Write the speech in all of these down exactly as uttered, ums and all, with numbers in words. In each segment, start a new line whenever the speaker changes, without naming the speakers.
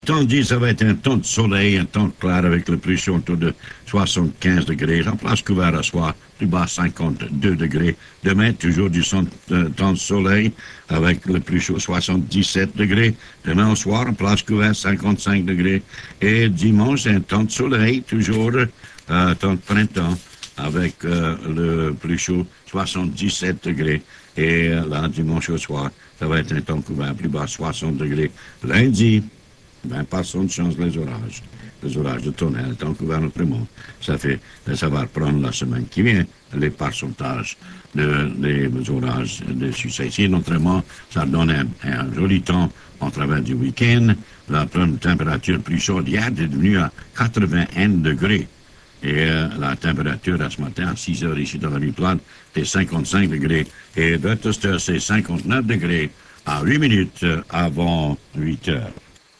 Tandis ça va être un temps de soleil, un temps clair avec le plus chaud autour de soixante-quinze degrés. En place couvert à soir, plus bas cinquante-deux degrés. Demain, toujours du son, euh, temps de soleil avec le plus chaud soixante-dix-sept degrés. Demain au soir, en place couvert cinquante-cinq degrés. Et dimanche, un temps de soleil, toujours euh, temps de printemps avec euh, le plus chaud soixante-dix-sept degrés. Et euh, là, dimanche au soir, ça va être un temps couvert plus bas soixante degrés. Lundi, ben, passons de chance les orages. Les orages de tonnerre étant couverts notre monde. Ça fait, ça va reprendre la semaine qui vient, les pourcentages de, des orages de succès. Notamment, ça donne un, un joli temps en travers du week-end. La température plus chaude hier est devenue à quatre-vingt-un degrés. Et euh, la température à ce matin, à six heures ici dans la rue Plate, c'est cinquante-cinq degrés. Et Rochester, c'est cinquante-neuf degrés à huit minutes avant huit heures.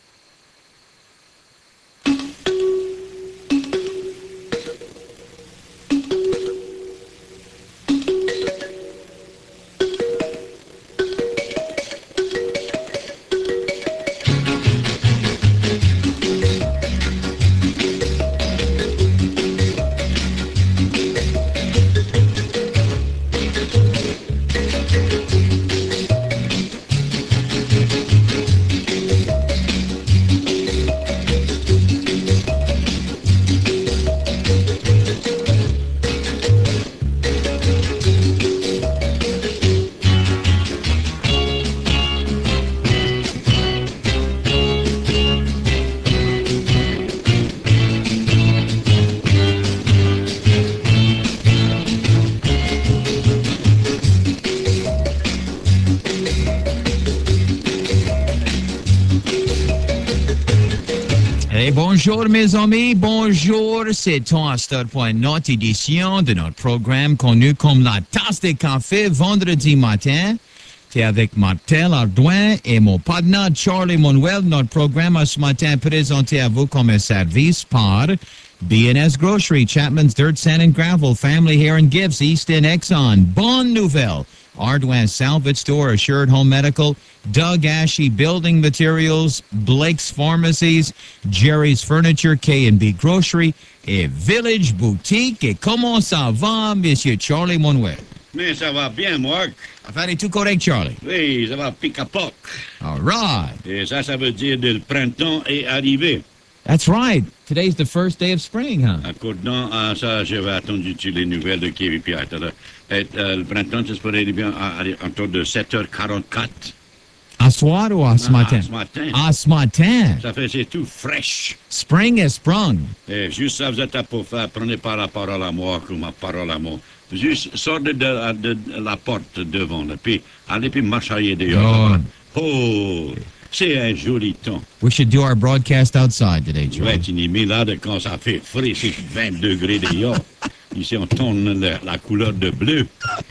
Bonjour mes amis, bonjour, c'est Toaster pour une autre édition de notre programme connu comme la tasse de café vendredi matin. C'est avec Martel Ardouin et mon partenaire Charlie Manuel. Notre programme ce matin présenté à vous comme un service par B and S Grocery, Chapman's Dirt, Sand and Gravel, Family Hair and Gifts, Easton Exxon. Bonne nouvelle! Ardouin Salvage Store, Assured Home Medical, Doug Ashy Building Materials, Blake's Pharmacies, Jerry's Furniture, K and B Grocery et Village Boutique. Et comment ça va, Monsieur Charlie Manuel?
Mais ça va bien, Marc.
Affaire est tout correct, Charlie?
Oui, ça va pic-à-poc.
All right.
Et ça, ça veut dire que le printemps est arrivé.
That's right. Today's the first day of spring, huh?
Accordant à ça, j'avais attendu sur les nouvelles de K V P I. Et, euh, le printemps, ça se pourrait bien autour de sept heures quarante-quatre.
À soir ou à ce
Ah,
matin?
à ce matin.
À ce matin.
Ça fait, c'est tout fraîche.
Spring is sprung.
Et juste ça, vous êtes à pour faire, prenez pas la parole à moi ou ma parole à moi. Juste sortez de, de, de la porte devant, là, puis allez puis marcher dehors.
Oh.
Oh, c'est un joli temps.
We should do our broadcast outside today,
Je vais
Charlie.
être inimé là de quand ça fait frais, c'est vingt degrés dehors. Ici, on tourne le- la couleur de bleu.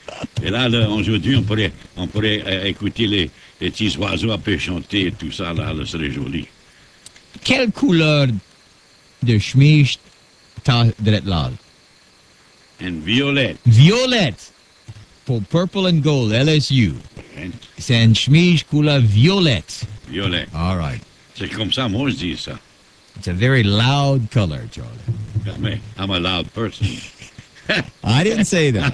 Et là, là, aujourd'hui, on pourrait, on pourrait euh, écouter les, les petits oiseaux un peu chanter et tout ça, là, là serait joli.
Quelle couleur de chemise t'as de là?
Un violet.
Violette. Pour Purple and Gold, L S U.
Hein?
C'est une chemise couleur violette.
Violet.
All right.
C'est comme ça, moi, je dis ça.
It's a very loud color, Charlie.
Mais I'm a loud person.
I didn't say that.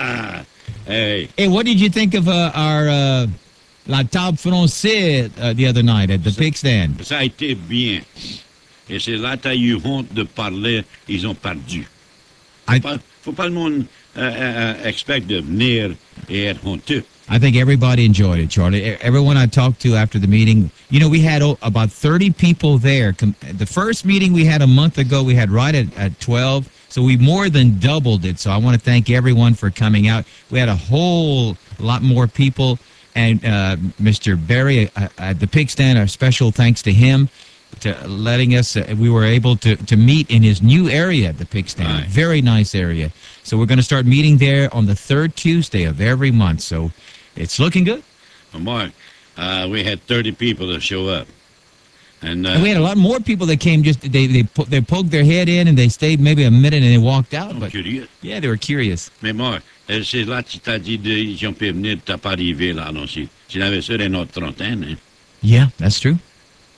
Hey,
Hey, what did you think of uh, our uh, La Table Française uh, the other night at the pig stand?
ça a été bien. Et c'est là que tu as eu honte de parler, ils ont perdu.
I,
Pas- faut pas le monde euh, euh, expect de venir et être honteux.
I think everybody enjoyed it, Charlie. E- Everyone I talked to after the meeting, you know, we had oh, about thirty people there. Com- the first meeting we had a month ago, we had right at, at twelve. So we more than doubled it. So I want to thank everyone for coming out. We had a whole lot more people. And uh, Mister Barry uh, at the pig stand, our special thanks to him to letting us, uh, we were able to, to meet in his new area at the pig stand.
Right.
Very nice area. So we're going to start meeting there on the third Tuesday of every month. So it's looking good.
Mark, uh, we had thirty people to show up. And, uh,
And we had a lot more people that came just, they they, po- they poked their head in and they stayed maybe a minute and they walked out.
I'm
But
curieux.
yeah, they were curious.
Mais Mark, euh, c'est là que tu t'as dit, de, ils ont pu venir, t'as pas arrivé là, non, si, si avait ça une autre trentaine, hein.
Yeah, that's true.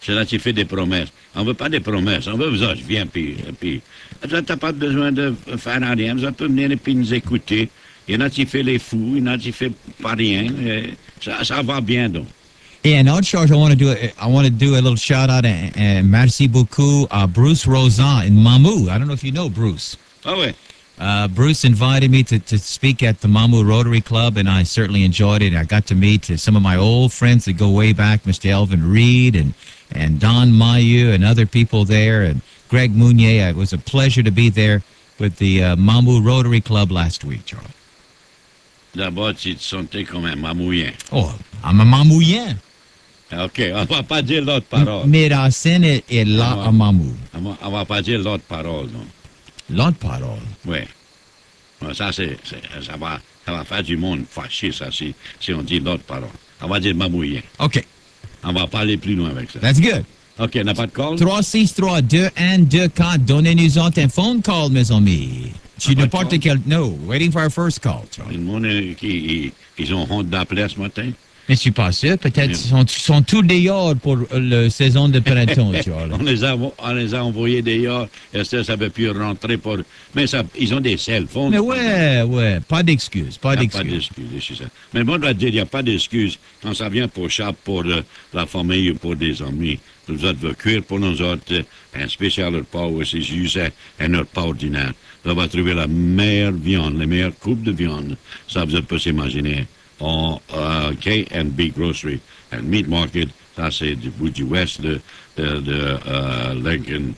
C'est là que tu fais des promesses. On ne veut pas des promesses. On veut, vous autres, viens, puis... puis tu n'as pas besoin de faire rien. Vous pouvez venir et puis nous écouter. Il y en a qui font les fous, il y en a qui font pas rien. Ça, ça va bien, donc.
Yeah, and Charles, I want to do a, I want to do a little shout out and, and merci beaucoup uh, Bruce Rosan in Mamou. I don't know if you know Bruce.
Ah ouais.
Uh, Bruce invited me to, to speak at the Mamou Rotary Club, and I certainly enjoyed it. I got to meet uh, some of my old friends that go way back, Mister Elvin Reed and, and Don Mayu and other people there, and Greg Mounier. It was a pleasure to be there with the uh, Mamou Rotary Club last week, Charlie.
D'abord, tu te sentais comme un mamouien.
Oh, I'm a Mamouien.
OK, on ne va pas dire l'autre parole.
Mes racines est là à Mamou.
On ne va pas dire l'autre parole, non.
L'autre parole?
Oui. Ça, c'est, c'est, ça, va, ça va faire du monde fâché, ça, si, si on dit l'autre parole. On va dire mamouien.
OK.
On va pas aller plus loin avec ça.
That's good.
OK, on n'a pas de call?
trois six trois deux un deux quatre. Donnez-nous un phone call, mes amis. Tu n'importe quel... No, waiting for our first call, Charlie.
Le monde qui ils ont honte d'appeler ce matin?
Mais je suis pas sûr. Peut-être qu'ils sont, sont tous dehors pour la saison de printemps, Charlie.
on, les a, on les a envoyés dehors. Et ça, ça ne veut plus rentrer pour... Mais ça, ils ont des cell phones.
Mais ouais, ouais. Pas d'excuses. Pas d'excuses.
Pas d'excuses, c'est ça. Mais moi, je dois dire, il n'y a pas d'excuses quand ça vient pour ça, pour euh, la famille ou pour des amis. Nous autres veut cuire pour nous autres un spécial repas ou c'est juste un repas ordinaire. On va trouver la meilleure viande, les meilleures coupes de viande. Ça, vous pouvez s'imaginer. En uh, K and B Grocery and Meat Market, ça c'est du bout du ouest de, de, de uh, Lincoln.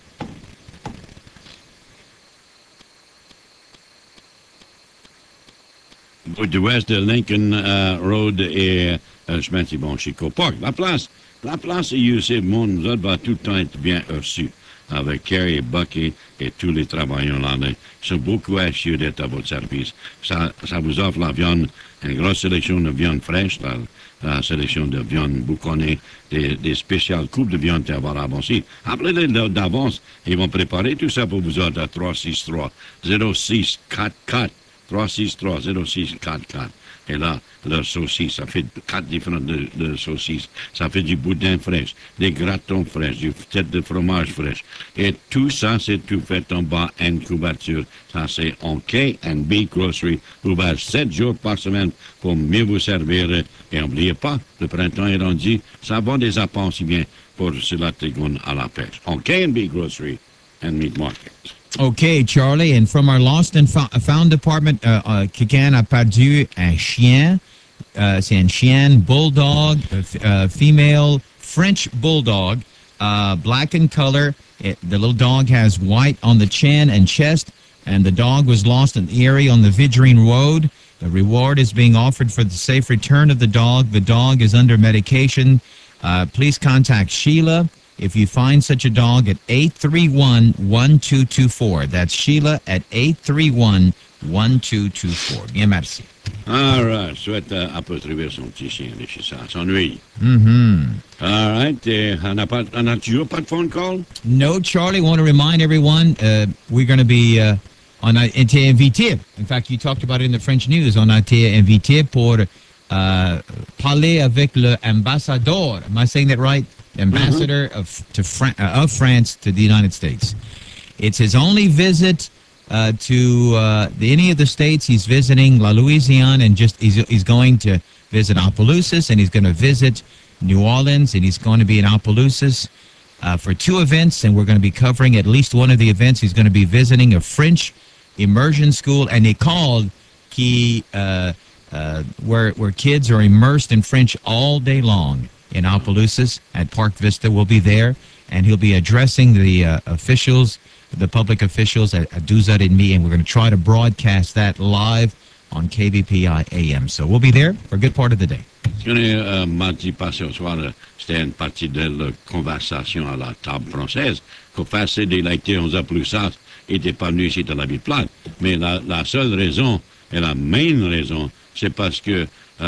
Bout du ouest de Lincoln uh, Road et uh, chemin bon Chico Park. La place, la place est usée, mon nous autres va tout le temps être bien reçu. Avec Kerry et Bucky et tous les travailleurs là. Ils sont beaucoup assurés d'être à votre service. Ça, ça vous offre la viande, une grosse sélection de viande fraîche, la, la sélection de viande bouconnée, des, des spéciales coupes de viande à avoir avancées. Appelez-les d'avance, ils vont préparer tout ça pour vous autres à trois six trois zéro six quatre quatre. trois six trois zéro six quatre quatre. Et là, leur saucisse, ça fait quatre différentes de, de saucisses. Ça fait du boudin fraîche, des gratons fraîches, du tête de fromage fraîche. Et tout ça, c'est tout fait en bas, une couverture. Ça, c'est en K and B Grocery, ouvert sept jours par semaine pour mieux vous servir. Et n'oubliez pas, le printemps est rendu, ça va des apports si bien pour se la trigoune à la pêche. En K and B Grocery and Meat Market.
Okay, Charlie, and from our Lost and Found, found department, uh, uh, Kikan a perdu un chien. Uh, c'est un chien bulldog, uh, female French bulldog, uh, black in color. It, the little dog has white on the chin and chest, and the dog was lost in the area on the Vidrine Road. The reward is being offered for the safe return of the dog. The dog is under medication. Uh, please contact Sheila if you find such a dog at eight three one, one two two four. That's Sheila at eight three one, one two two four. Bien, merci.
All right. Souhaite uh, à peu trouver son petit chien de chez ça. S'ennuie.
Mm-hmm.
All right. Uh, on n'a pas, on a toujours pas de phone call?
No, Charlie. Want to remind everyone, uh, we're going to be uh, on a été invité. In fact, you talked about it in the French news. On a été invité pour uh, parler avec l'ambassadeur. Am I saying that right? Ambassador mm-hmm. of to Fran- uh, of France to the United States. It's his only visit uh, to uh, the, any of the states. He's visiting La Louisiana, and just he's he's going to visit Opelousas, and he's going to visit New Orleans, and he's going to be in Opelousas uh, for two events, and we're going to be covering at least one of the events. He's going to be visiting a French immersion school, and they called qui uh, uh, where where kids are immersed in French all day long. In Opelousas at Park Vista. We'll be there, and he'll be addressing the uh, officials, the public officials at, at douze heures trente, and we're going to try to broadcast that live on K V P I A M. So we'll be there for a good part of the day.
Ce qu'on est euh, mardi passé au soir, c'était une partie de la conversation à la table française. Qu'au passé des lecteurs aux Opelousas n'étaient pas venus ici dans la ville plate. Mais la, la seule raison, et la main raison, c'est parce que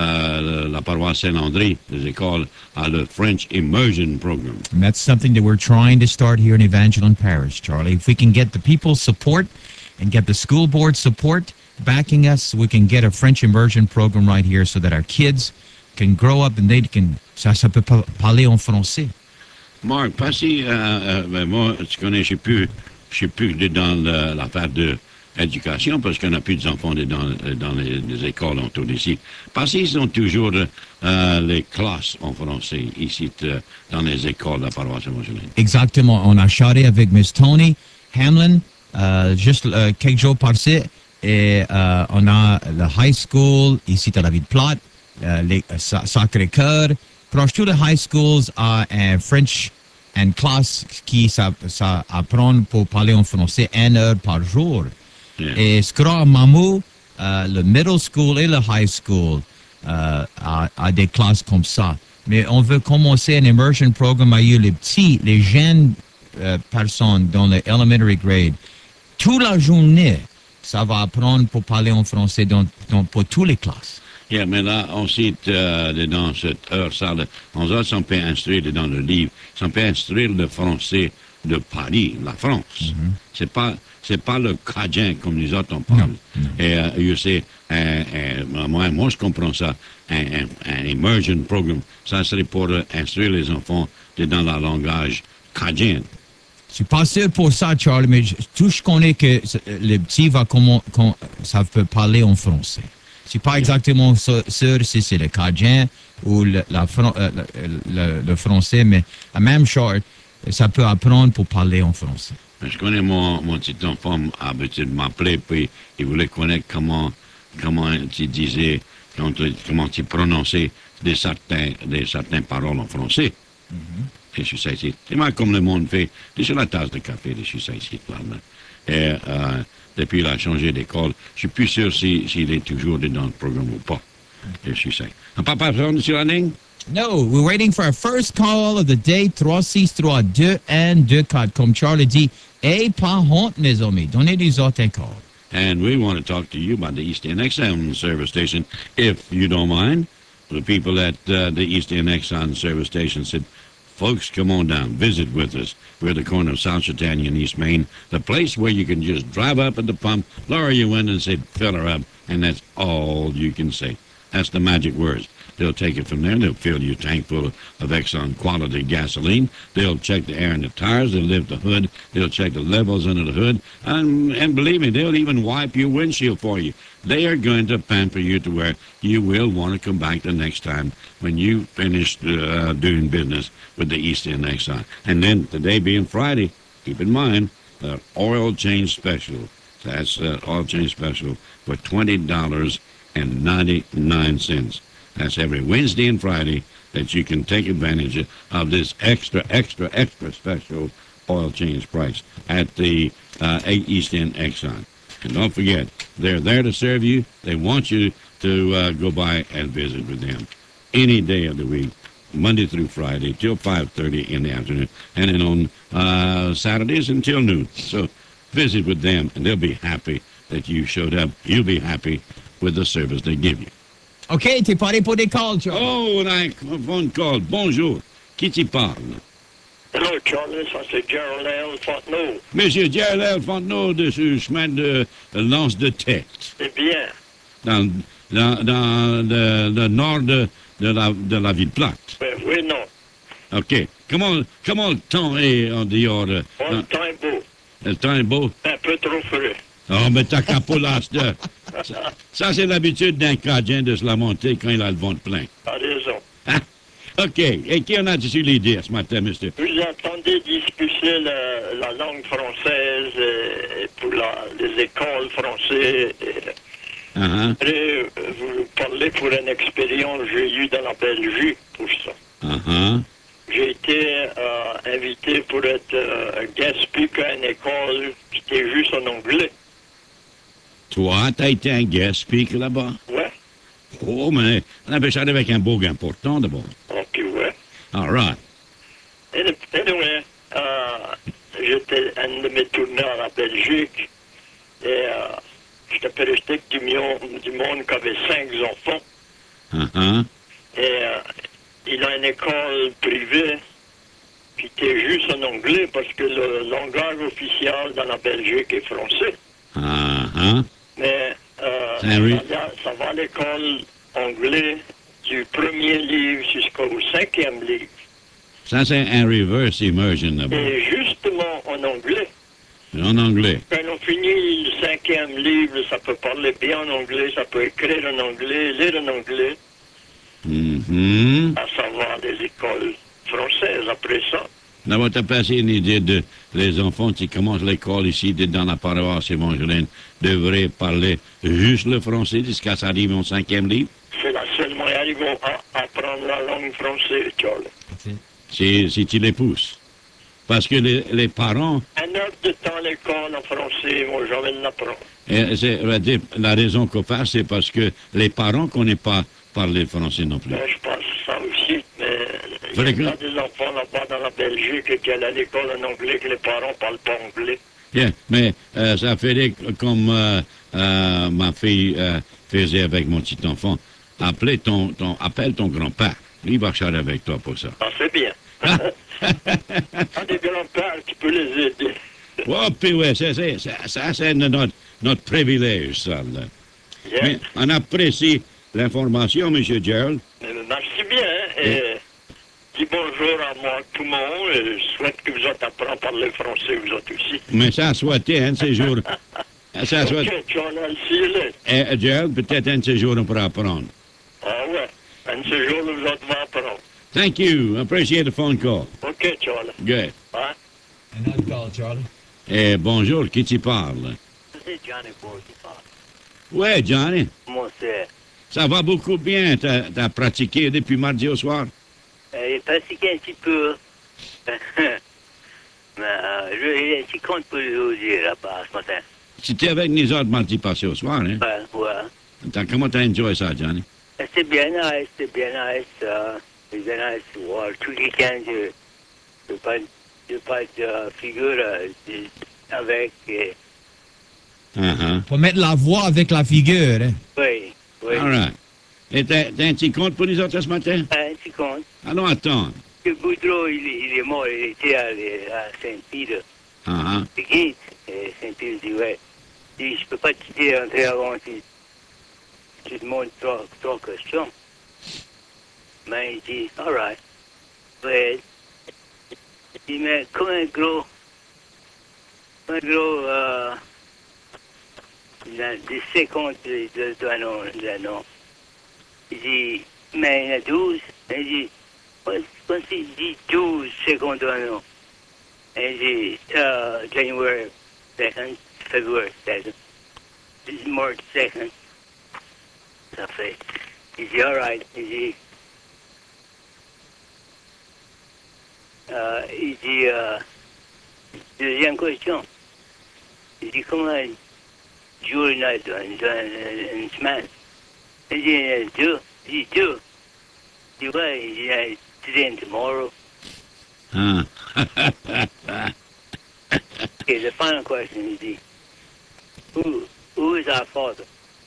Uh, la paroisse Saint-Landry, des écoles, a le French Immersion Program.
And that's something that we're trying to start here in Evangeline Parish, Charlie. If we can get the people's support and get the school board support backing us, we can get a French Immersion Program right here so that our kids can grow up and they can, ça, ça peut parler en français.
Marc, passez, euh, euh, ben moi, tu connais, je ne sais plus, je sais plus dans le- l'affaire de éducation parce qu'on n'a plus d'enfants dans, dans les, les écoles autour d'ici. Parce qu'ils ont toujours euh, les classes en français ici euh, dans les écoles de la paroisse Saint-Marcelin.
Exactement. On a charré avec Miss Tony Hamlin euh, juste euh, quelques jours passés et euh, on a le high school ici à la Ville-Plate, euh, les euh, Sa- Sacré-Cœur. Proche tous les high schools a un French and classe qui ça, ça apprend pour parler en français une heure par jour.
Yeah.
Et ce qu'on a à Mamou, euh, le middle school et le high school euh, a, a des classes comme ça. Mais on veut commencer un immersion programme à les petits, les jeunes euh, personnes dans le elementary grade. Toute la journée, ça va apprendre pour parler en français dans, dans, pour toutes les classes.
Yeah, mais là, on cite euh, dans cette heure, ça, le- on a on peut instruire dans le livre, on peut instruire le français de Paris, la France.
Mm-hmm.
C'est pas, c'est pas le cadien comme les autres on parle.
Non, non.
Et euh, je sais, euh, euh, moi, moi, je comprends ça, un, un, un immersion programme, ça serait pour euh, instruire les enfants de- dans le langage cadien.
Je suis pas sûr pour ça, Charles, mais je- tout je connais que ce- le petit va comment, comment ça peut parler en français. Je suis pas exactement sûr, sûr si c'est le cadien ou le, la, fran- euh, le, le- le français, mais la même chose, ça peut apprendre pour parler en français.
Je connais mon, mon petit enfant a l'habitude de m'appeler, puis il voulait connaître comment, comment tu disais, comment tu, comment tu prononçais des certains, des certaines paroles en français. Et je suis ça ici. C'est moi comme le monde fait. C'est sur la tasse de café, je suis ça ici. Là, là. Et euh, depuis qu'il a changé d'école, je suis plus sûr s'il si, s'il est toujours dans le programme ou pas. Et je suis ça. Un papa personne sur la ligne?
No, we're waiting for our first call of the day, trois six trois deux un deux quatre. Comme Charles dit, et pas honte, mes amis. Donnez des autres encore.
And we want to talk to you about the East End Exxon service station, if you don't mind. The people at uh, the East End Exxon service station said, folks, come on down, visit with us. We're at the corner of South Chautauqua and East Main, the place where you can just drive up at the pump, lower your window and say, fill her up, and that's all you can say. That's the magic words. They'll take it from there. They'll fill your tank full of, of Exxon quality gasoline. They'll check the air in the tires. They'll lift the hood. They'll check the levels under the hood. And, and believe me, they'll even wipe your windshield for you. They are going to pamper you to where you will want to come back the next time when you finish uh, doing business with the East End Exxon. And then today being Friday, keep in mind, the oil change special. That's uh, oil change special for twenty dollars and ninety-nine cents. That's every Wednesday and Friday that you can take advantage of this extra, extra, extra special oil change price at the uh, East End Exxon. And don't forget, they're there to serve you. They want you to uh, go by and visit with them any day of the week, Monday through Friday, till five thirty in the afternoon, and then on uh, Saturdays until noon. So visit with them, and they'll be happy that you showed up. You'll be happy with the service they give you.
OK, t'es paré pour des calls, Charles.
Oh, on a un phone call. Bonjour. Qui t'y parle?
Hello, Charlie. Ça, c'est Gerald L. Fontenot.
Monsieur Gerald Fontenot de ce chemin de lance de tête.
C'est bien.
Dans, dans, dans le, le nord de, de, la, de la ville plate.
Ben, oui, non.
OK. Comment, comment le temps est en dehors? euh,
Bon,
dans-
le temps est beau.
le temps est beau?
Un peu trop frais.
Oh, mais t'as qu'à pas l'acheter. Ça, ça, c'est l'habitude d'un Cadien de se la monter quand il a le ventre plein.
T'as raison.
Ah, OK. Et qui en a sur l'idée ce matin, monsieur?
Vous entendez discuter la, la langue française et, et pour la, les écoles françaises. Et,
Ah, ah,
après, euh, vous parlez pour une expérience que j'ai eue dans la Belgique pour ça.
ah, ah.
J'ai été euh, invité pour être euh, guest speaker à une école qui était juste en anglais.
Toi, t'as été un guest speaker là-bas?
Ouais.
Oh, mais on avait ça avec un beau important d'abord.
Ok, ouais.
All right.
Any- Anyway, euh, j'étais un de mes tournées à la Belgique et euh, j'étais péristique du, million- du monde qui avait cinq enfants.
Ah, ah.
Et euh, il a une école privée qui était juste en anglais parce que le langage officiel dans la Belgique est français.
Ah, ah.
Mais euh,
Ah oui.
ça, va, ça va à l'école anglais du premier livre jusqu'au cinquième livre.
Ça, c'est un reverse immersion là-bas.
Et justement en anglais.
En anglais.
Quand on finit le cinquième livre, ça peut parler bien en anglais, ça peut écrire en anglais, lire en anglais.
Mm-hmm.
À savoir des écoles françaises après ça.
D'abord, tu as passé une idée de les enfants qui commencent l'école ici, dans la paroisse évangélique, devraient parler juste le français jusqu'à ça arrive en cinquième livre?
C'est la seule moyen ils vont a- apprendre la langue française, Charles.
Si, si tu les pousses. Parce que les, les parents...
Un heure de temps à l'école en français, ils vont jamais l'apprendre.
Et c'est, la raison qu'on fait, c'est parce que les parents ne connaissent pas parler français non plus.
Ben, je pense ça aussi, mais il
Faudrait
y a
que-
des enfants là-bas dans la Belgique qui allent à l'école en anglais, que les parents ne parlent pas anglais.
Yeah, mais euh, ça fait comme euh, euh, ma fille euh, faisait avec mon petit enfant. Appelez ton, ton, appelle ton grand-père. Il va charger avec toi pour ça.
Ah, c'est bien. Ah, des grands-pères, tu peux les aider.
Oh, puis ouais, c'est, c'est, ça, ça, c'est notre, notre privilège, ça. Là.
Yeah.
Mais on apprécie l'information, M. Gerald.
Mais merci bien, hein, et dis bonjour à moi, tout le monde, et je souhaite que vous autres appreniez à parler français, vous autres aussi.
Mais ça a souhaité un de ces jours. Ça a souhaité.
Ok, John, I'll see you later.
Eh, Gerald, peut-être un de ces jours, on pourra apprendre.
Ah ouais, un de ces jours, vous autres vont apprendre.
Thank you. Appreciate the phone call.
Ok, Charles.
Good.
Hein?
Another call, Charlie.
Eh, bonjour, qui tu parles?
C'est Johnny Boy qui parle.
Ouais, Johnny.
Comment c'est?
Ça va beaucoup bien. T'as, t'as pratiqué depuis mardi au soir?
J'ai pratiqué un petit peu. Mais euh, j'ai un petit compte pour vous dire là-bas ce matin.
C'était avec nous autres mardi passé au soir, hein?
Ouais, ouais.
T'as, comment t'as enjoyé ça, Johnny?
C'était bien nice, c'était bien nice. Euh, c'était bien nice. Ouais, tout le week-end, je je pas, je pas de euh, figure euh, de- avec. Et,
Uh-huh.
Faut mettre la voix avec la figure. Hein?
oui, oui.
All right. Et t'as, t'as un petit compte pour nous autres ce matin?
Un petit compte.
Allons attendre.
Le Boudreau, il, est- il est mort, il était à, à Saint-Pierre.
Uh-huh.
Le guide, et Saint-Pierre dit, ouais, il dit, je peux pas te quitter rentrer avant que tu te demandes trois, trois questions. Mais il dit, all right. Ouais. Il dit, mais comme un gros, un gros, euh, dans des secondes de, de, de, non, de, non. Il dit, mais il y en a douze. Il dit, quand il dit douze secondes de, non. Il dit, uh, January second, February second, March second. Ça fait. Il dit, all right. Il dit, euh, il dit, euh, deuxième question. Il dit, comment jour et nuit dans une, une semaine? Il dit, il y a deux. Il dit, deux. Il dit, ouais, il dit, uh, today and tomorrow.
Huh.
Okay, the final question is the, who, who is our father?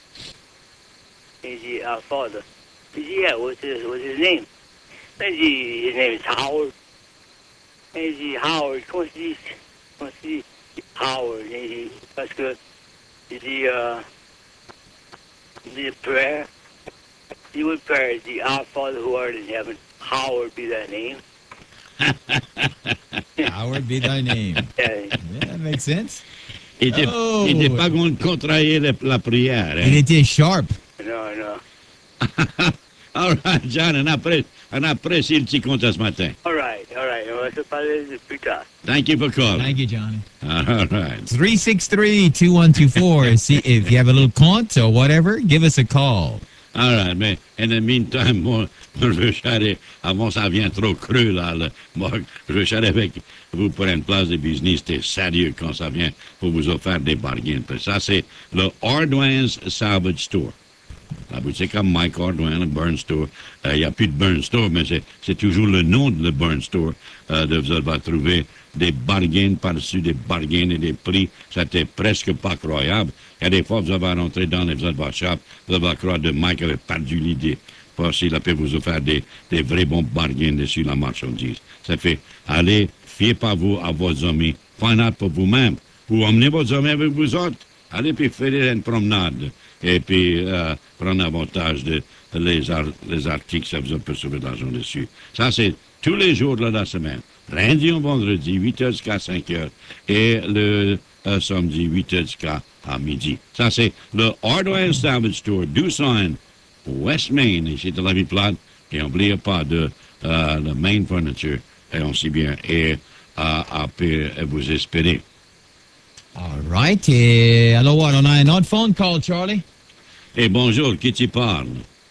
Is he our father? Is he, yeah, what's his, what's his name? Is he, his name is Howard. Is he Howard? Comment se dit, comment se dit Howard? Is he, parce que, is he, uh, is he a prayer? He would pray, is he our Father who art in heaven? Howard be thy name.
Howard be thy name.
Yeah.
Yeah, that makes sense.
Il était,
Oh.
il était pas going de contrarier la, la prière,
Il
hein?
était sharp.
No, no.
All right, John, on apprécie, on apprécie le petit compte ce matin.
All right, all right. On va se parler plus tard.
Thank you for calling.
Thank you, Johnny.
All right.
three six three, two one two four. See, if you have a little compte or whatever, give us a call.
All right, mais in the meantime, moi, moi, je vais charrer, avant ça vient trop creux, là, le, moi, je vais charrer avec vous pour une place de business, c'est sérieux quand ça vient pour vous offrir des bargains. Puis ça, c'est le Hardwine's Salvage Store. La boutique comme Mike Hardwine, le Burn Store. Il n'y a plus de Burn Store, mais c'est, c'est toujours le nom de le Burn Store. Euh, de, vous allez trouver des bargains par-dessus des bargains et des prix. C'était presque pas croyable. Il y a des fois, vous allez rentrer dans les Zalba Shop, vous allez croire que Mike avait perdu l'idée. Parce qu'il a pu vous offrir des, des vrais bons bargains dessus la marchandise. Ça fait, allez, fiez pas vous à vos amis. Find out pour vous-même. Ou emmenez vos amis avec vous autres. Allez, puis faire une promenade. Et puis, euh, prendre avantage de les, ar- les articles, ça vous a peu sauver de l'argent dessus. Ça, c'est tous les jours de la semaine. Lundi au vendredi, huit heures jusqu'à cinq heures. Et le euh, samedi, huit heures jusqu'à à midi. Ça, c'est le Hardware Salvage Store, deux cents West Main, ici de la vie plate. Et n'oubliez pas de euh, le Main Furniture, et on sait bien, et à, à, à vous espérer.
All right. Et alors, what, on a un autre phone call, Charlie?
Et bonjour, qui tu parles?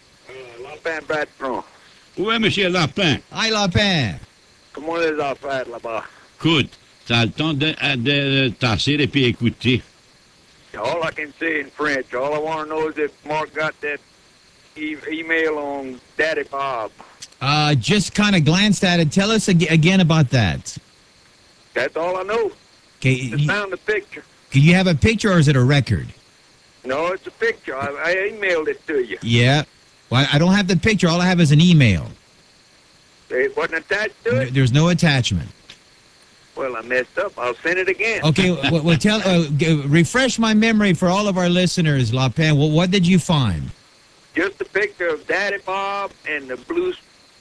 Lapin Bertrand.
Où est Monsieur Lapin?
Hi, Lapin.
Comment les affaires là-bas?
Écoute, t'as le temps de, de tasser et puis écouter.
All I can say in French, all I want to know is if Mark got that e- email on Daddy Bob.
Uh, just kind of glanced at it. Tell us ag- again about that.
That's all I know.
Okay,
Just
you,
found the picture.
do you have a picture or is it a record?
No, it's a picture. I, I emailed it to you.
Yeah. Well, I don't have the picture. All I have is an email.
It wasn't attached to
There-
it?
There's no attachment.
Well, I messed up. I'll send it again.
Okay, well, well tell, uh, g- refresh my memory for all of our listeners, Lapin. Well, what did you find?
Just a picture of Daddy Bob and the Blue,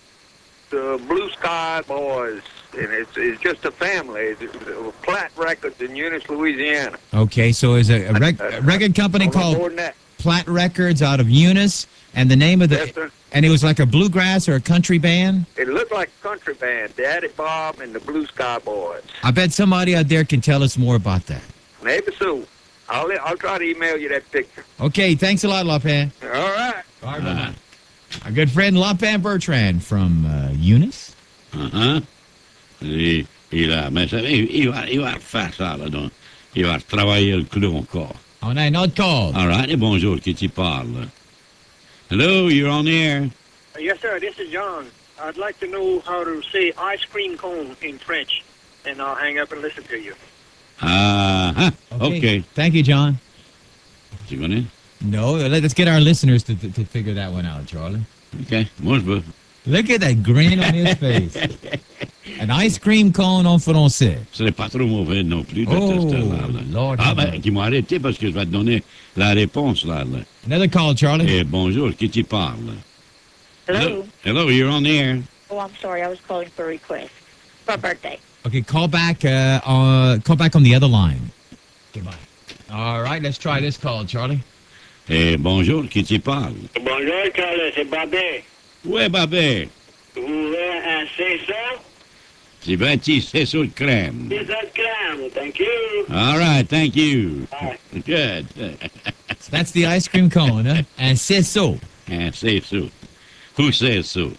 the Blue Sky Boys. And it's, it's just a family. It's, it's Platt Records in Eunice, Louisiana.
Okay, so it's a, a, rec- a record company
Don't know
called
more than that.
Platt Records out of Eunice, and the name of the
Yes, sir.
and it was like a bluegrass or a country band.
It looked like a country band, Daddy Bob and the Blue Sky Boys.
I bet somebody out there can tell us more about that.
Maybe so. I'll I'll try to email you that picture.
Okay, thanks a lot, Lapin.
All right.
All right, bye-bye. Our good friend Lapin Bertrand from uh, Eunice.
Uh-huh. Il, il a, mais ça, il, il va, il va faire ça, là, donc. Il va travailler le clou encore.
On a un autre call.
All right, et bonjour, qui tu parles? Hello, you're on the air.
Yes, sir. This is John. I'd like to know how to say ice cream cone in French, and I'll hang up and listen to you.
Uh-huh. Okay.
Thank you, John.
Tu connais?
No, let- let's get our listeners to, to, to figure that one out, Charlie.
OK. Moi, je veux.
Look at that grin on his face. An ice cream cone en français.
Ce n'est pas trop mauvais non plus de
Oh,
tester là, là.
Lord
Ah,
have
ben,
mercy.
qui m'ont arrêté parce que je vais te donner la réponse, là. là.
Another call, Charlie.
Et bonjour, qui tu parles?
Hello.
Hello, you're on the air.
Oh, I'm sorry. I was calling for a request for a birthday.
Okay, call back. Uh, uh, call back on the other line. Goodbye. All right, let's try this call, Charlie.
Et bonjour, qui tu parles?
Bonjour, Charles, c'est Babé.
Où est Babé?
Vous voulez un cesson?
C'est vingt c'est sur le crème.
Des autres crème, thank you.
All right, thank you.
Bye.
Good.
So that's the ice cream cone, huh? And c'est so.
And say so. Who says so?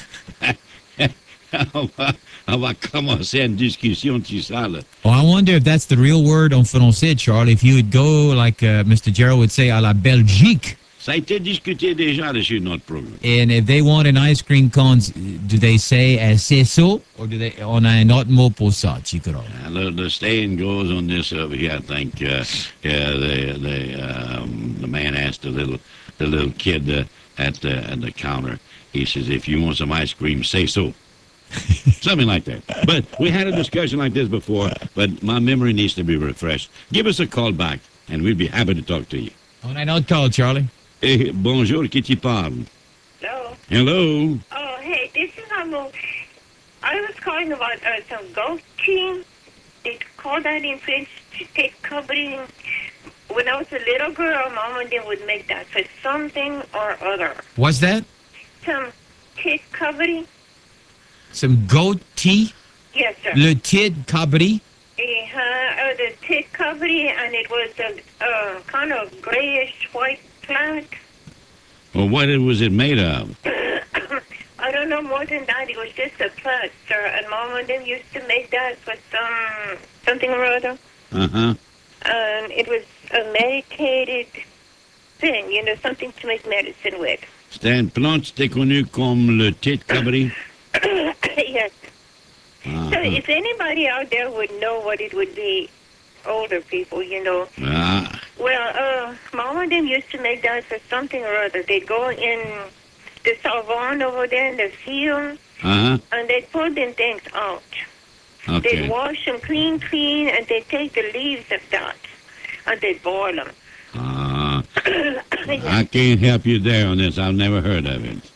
on, va, on va commencer une discussion de ça, là.
Well, I wonder if that's the real word en français, Charlie. If you would go, like uh, Mister Gerald would say, à la Belgique.
Ça a été discuté déjà sur notre programme.
And if they want an ice cream cone, do they say uh, c'est so? Or do they, on a un autre mot pour ça, Chico?
And the, the saying goes on this over here, I think. Uh, yeah, the the um, the man asked the little the little kid uh, at the at the counter. He says, "If you want some ice cream, say so." Something like that. But we had a discussion like this before. But my memory needs to be refreshed. Give us a call back, and we'll be happy to talk to you.
On a un autre call, Charlie.
Eh, bonjour, qui tu parle?
Hello.
Hello.
Oh, hey, this is Amo. I was calling about uh, some goat team. They call that in French take covering. When I was a little girl, Mom and them would make that for something or other.
What's that?
Some take covering.
Some goat tea?
Yes, sir.
Le tid cabri?
Uh-huh, uh, the take covering, and it was a uh, kind of grayish white plant.
Well, what was it made of?
I don't know more than that. It was just a plant, sir. And Mom and them used to make that for some something or other.
Uh-huh.
And it was a medicated thing, you know, something to make medicine with.
C'était une plante, c'était connu comme le thé de cabri.
Yes. So
Uh-huh.
if anybody out there would know what it would be, older people, you know.
Ah,
Well, uh, Mom and them used to make that for something or other. They'd go in the savon over there in the field,
uh-huh.
and they'd pull them things out.
Okay.
They'd wash them clean, clean, and they'd take the leaves of that, and they'd boil them.
Uh, I can't help you there on this. I've never heard of it.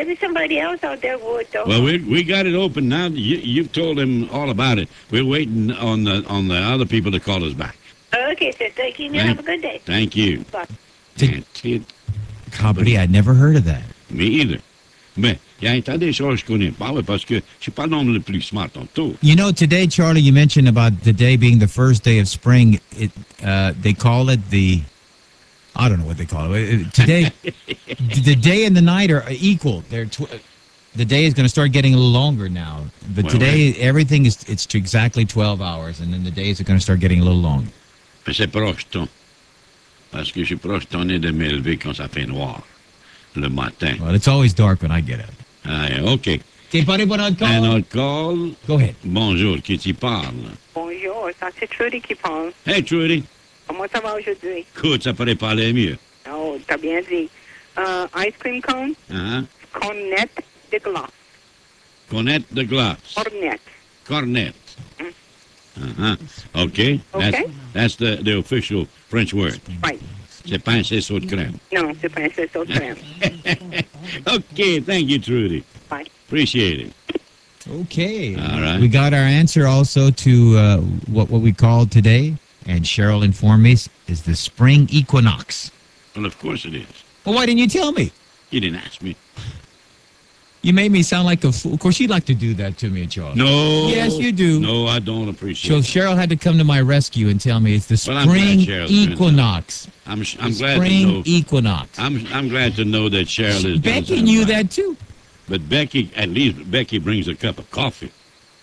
maybe somebody else out there would, though.
Well, we we got it open now. You, you've told him all about it. We're waiting on the on the other people to call us back.
Okay, sir. Thank you. You
Thank-
have a good day.
Thank you.
Bye.
Man, Ted,
Cabri, I'd never heard of that.
me either. Mais il y a un tas de choses que je connais pas, ouais, parce que je suis pas l'homme le plus smart en tout.
You know, today, Charlie, you mentioned about the day being the first day of spring. It uh, they call it the, I don't know what they call it. Uh, Today, the day and the night are equal. They're tw- the day is going to start getting a little longer now. But
Well,
today, everything is it's to exactly twelve hours, and then the days are going to start getting a little long.
Mais c'est proche, ton. Parce que je suis proche, ton est de m'élever quand ça fait noir. Le matin.
Well, it's always dark when I get up.
Ah, OK.
T'es pas pour notre
Un
call?
autre call.
Go ahead.
Bonjour, qui t'y parle?
Bonjour, ça c'est Trudy qui parle.
Hey, Trudy.
Comment ça va aujourd'hui?
Écoute, ça pourrait parler mieux.
Oh, t'as bien dit. Euh, ice cream cone,
Hein?
cornette de glace.
Cornette de glace.
Cornette.
Cornet. Uh-huh. Okay. That's,
Okay.
that's the, the official French word.
Right.
C'est pain, c'est saut de crème.
Non, c'est pas un sauce crème.
Okay, thank you, Trudy.
Bye.
Appreciate it.
Okay.
All right.
We got our answer also to uh, what what we called today, and Cheryl informed me is the spring equinox.
Well, of course it is.
Well, why didn't you tell me?
You didn't ask me.
You made me sound like a fool. Of course, you'd like to do that to me, Charles.
No.
Yes, you do.
No, I don't appreciate
So
it.
Cheryl had to come to my rescue and tell me it's the
Well, I'm glad
spring
Cheryl's doing that.
equinox.
I'm, sh- I'm
The
glad to
spring
know.
equinox.
I'm, I'm glad to know that Cheryl is doing
Becky
something
knew
right.
that too.
But Becky, at least Becky brings a cup of coffee.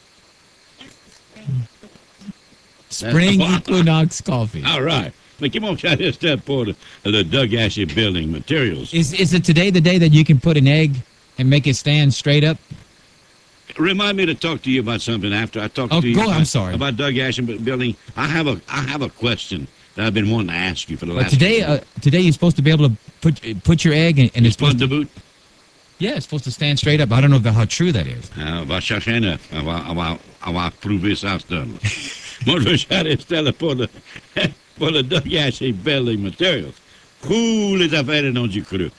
Spring equinox coffee.
All right. Mais qui m'ont fait step pour le, le Doug Ashley Building Materials.
Is is it today the day that you can put an egg and make it stand straight up?
Remind me to talk to you about something after I talk
Oh,
to you
go-
about,
I'm sorry.
about Doug Ashley Building. I have a I have a question that I've been wanting to ask you for the
But
last.
today, uh, today you're supposed to be able to put put your egg and, and it's
Spot
supposed
de
to,
boot.
yeah, it's supposed to stand straight up. I don't know if how true that is.
Ah, on va chercher un œuf. On va, on va, on va prouver ça à cette heure. Moi, je vais chercher Stella pour le, pour le Doug Ashley Building Materials. Ouh, les affaires n'ont du cru.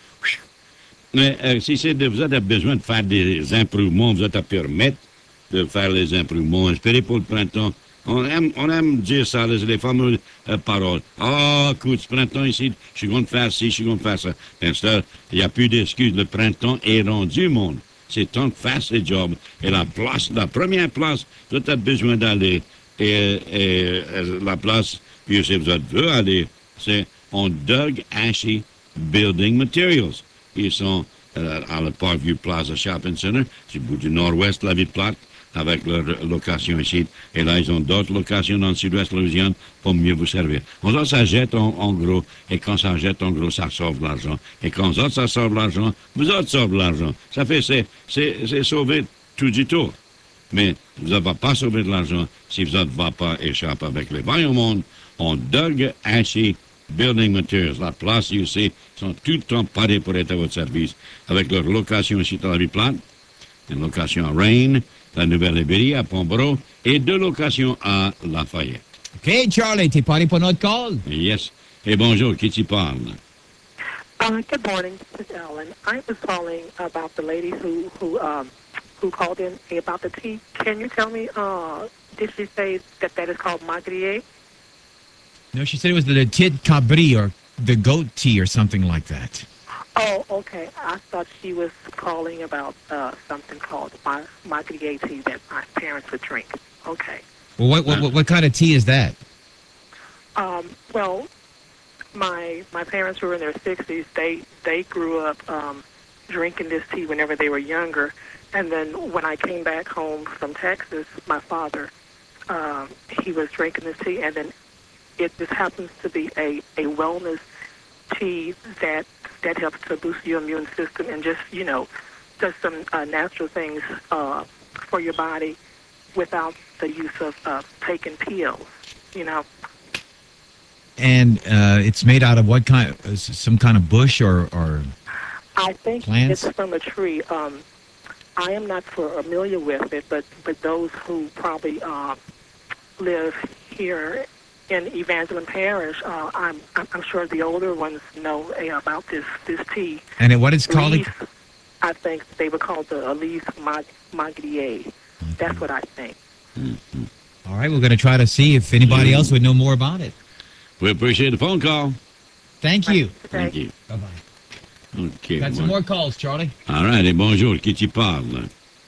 Mais euh, si c'est de, vous avez besoin de faire des improvements, vous êtes à permettre de faire les improvements. Espérez pour le printemps. On aime, on aime dire ça, les, les fameuses euh, paroles. Ah, écoute, ce printemps ici, je suis going de faire ci, je suis going de faire ça. L'instant, il n'y a plus d'excuses. Le printemps est rendu, monde. C'est temps de faire ce job. Et la place, la première place, vous avez besoin d'aller. Et, et, et la place, puis si vous êtes veut aller, c'est on Doug Ashley Building Materials. Ils sont euh, à la Parkview Plaza Shopping Center, du bout du nord-ouest de la ville plate, avec leur location ici. Et là, ils ont d'autres locations dans le sud-ouest de la Louisiane pour mieux vous servir. On autres, ça jette en, en gros. Et quand ça jette en gros, ça sauve de l'argent. Et quand vous autres, ça sauve de l'argent, vous autres sauvez de l'argent. Ça fait, c'est, c'est, c'est sauver tout du tout. Mais vous n'avez pas sauvé de l'argent si vous ne va pas échapper avec les vaillants monde. On Doug Ashley Building Materials. La place, you see, sont tout le temps parés pour être à votre service. Avec leur location ici dans la ville plate, une location à Rain, la Nouvelle-Libérie, à Pomboro, et deux locations à Lafayette.
Okay, Charlie, t'es parti pour notre call?
Yes. Et bonjour, qui t'y parle?
Uh, good morning, this is Ellen. I was calling about the lady who who um who called in about the tea. Can you tell me? Uh, did she say that that is called magrier?
No, she said it was the Tid Cabri or the goat tea or something like that.
Oh, okay. I thought she was calling about uh, something called ma- magrier tea that my parents would drink. Okay.
Well, what what, what, what kind of tea is that?
Um, well, my my parents were in their sixties. They they grew up um, drinking this tea whenever they were younger, and then when I came back home from Texas, my father um, he was drinking this tea, and then it just happens to be a, a wellness tea that that helps to boost your immune system and just you know just some uh, natural things uh, for your body without the use of uh, taking pills. You know.
And uh, it's made out of what kind? uh, s- Some kind of bush or or
I think
Plants?
it's from a tree. Um, I am not familiar with it, but, but those who probably uh, live here in Evangeline Parish, uh, I'm, I'm I'm sure the older ones know uh, about this this tea.
and it, what it's called?
Leaf, I think they were called the Elise Mag- Maglier. That's what I think.
Mm-hmm.
All right, we're going to try to see if anybody else would know more about it.
We appreciate the phone call.
Thank you.
Thank you.
Bye-bye.
Okay.
Got some
well,
more calls, Charlie.
All right. Et bonjour. Qui tu parle?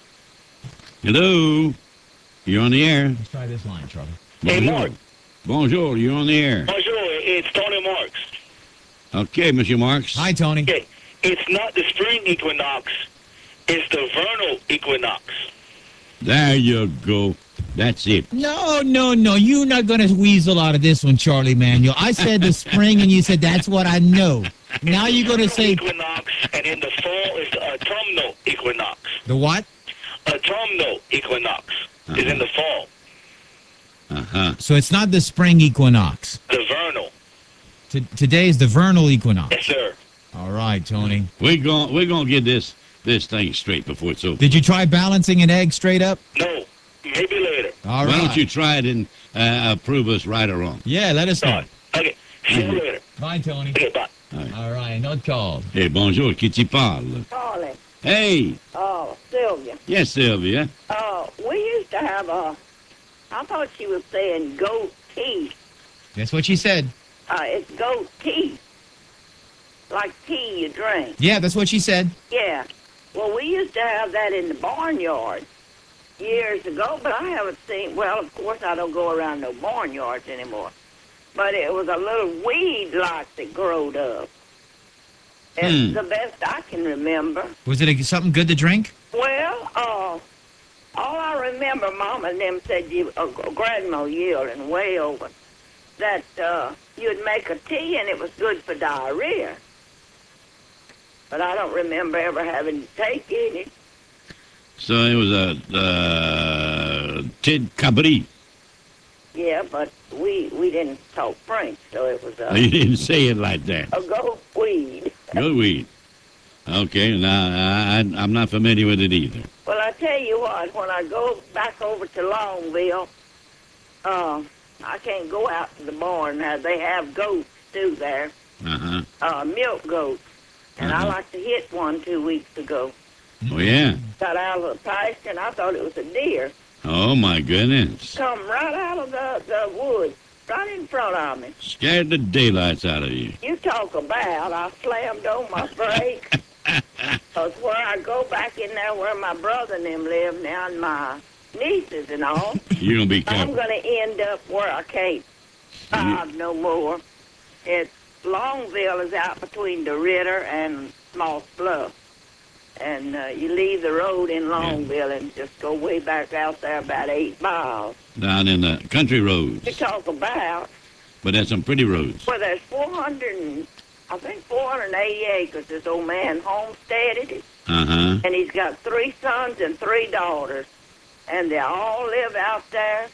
Hello. You're on the air.
Let's try this line, Charlie.
Hey,
Bonjour.
Mark.
Bonjour. You're on the air.
Bonjour, it's Tony Marks.
Okay, Monsieur Marks.
Hi, Tony.
Okay, it's not the spring equinox, it's the vernal equinox.
There you go. That's it.
No, no, no. You're not going to weasel out of this one, Charlie Manuel. I said the spring, and you said that's what I know. Now you're going to say...
Equinox, and in the fall is the autumnal equinox.
The what?
Autumnal equinox
Uh-huh.
is in the fall.
Uh-huh.
So it's not the spring equinox.
The vernal.
T- today is the vernal equinox.
Yes, sir.
All right, Tony.
We're going we're gonna get this this thing straight before it's over.
Did you try balancing an egg straight up?
No, maybe later.
All
Why
right.
don't you try it and uh, prove us right or wrong?
Yeah, let us know.
Right. Okay, see you later.
Bye, Tony.
Okay, bye.
All right, not called.
Hey, bonjour. Qui tu parle?
Charlie.
Hey.
Oh, Sylvia.
Yes, Sylvia.
Oh, we used to have a, I thought she was saying goat teeth.
That's what she said.
Uh, it's goat teeth. Like tea you drink.
Yeah, that's what she said.
Yeah. Well, we used to have that in the barnyard years ago, but I haven't seen, well, of course I don't go around no barnyards anymore. But it was a little weed-like that growed up. It's
Hmm.
the best I can remember.
Was it a, something good to drink?
Well, uh, all I remember, Mama and them said, you, uh, Grandma yielding way over, that uh, you'd make a tea and it was good for diarrhea. But I don't remember ever having to take any.
So it was a uh, Tid Cabri.
Yeah, but we we didn't talk French, so it was a,
You didn't say it like that.
a goat weed.
Good weed. Okay, now I, I, I'm not familiar with it either.
Well, I tell you what, when I go back over to Longville, uh, I can't go out to the barn. Now, they have goats, too, there,
Uh-huh.
uh, milk goats. And I
Uh-huh.
like to hit one two weeks ago.
Oh, yeah.
Got out of the pasture, and I thought it was a deer.
Oh, my goodness.
Come right out of the, the woods, right in front of me.
Scared the daylights out of you.
You talk about, I slammed on my brakes. Because where I go back in there where my brother and them live now, and my nieces and all,
You're going to be
I'm
careful.
going to end up where I can't drive no more. It's Longville is out between the Ritter and Moss Bluff. And uh, you leave the road in Longville and just go way back out there about eight miles.
Down in the country roads.
You talk about,
But there's some pretty roads.
well, there's four hundred, and, I think four hundred eighty acres. This old man homesteaded it.
Uh-huh.
And he's got three sons and three daughters. And they all live out there.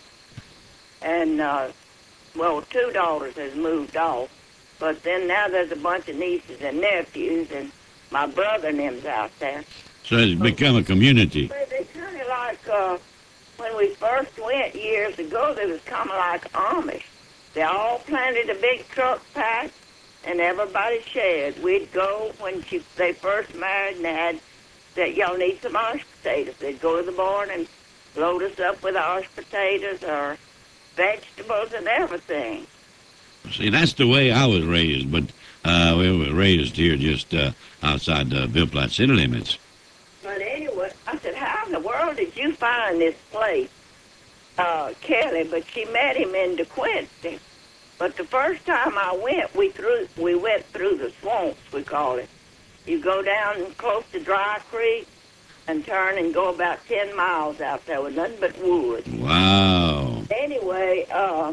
And, uh, well, two daughters has moved off. But then now there's a bunch of nieces and nephews, and my brother and them's out there.
So it's become a community.
But they kind of like, uh, when we first went years ago, they was kind of like Amish. They all planted a big truck pack, and everybody shared. We'd go when she, they first married, and they had that y'all need some Irish potatoes. They'd go to the barn and load us up with Irish potatoes or vegetables and everything.
See, that's the way I was raised, but uh, we were raised here just uh, outside the Ville Platte city limits.
But anyway, I said, how in the world did you find this place? Uh, Kelly, but she met him in DeQuincy. But the first time I went, we through we went through the swamps, we call it. You go down close to Dry Creek and turn and go about ten miles out there with nothing but woods.
Wow.
Anyway, uh,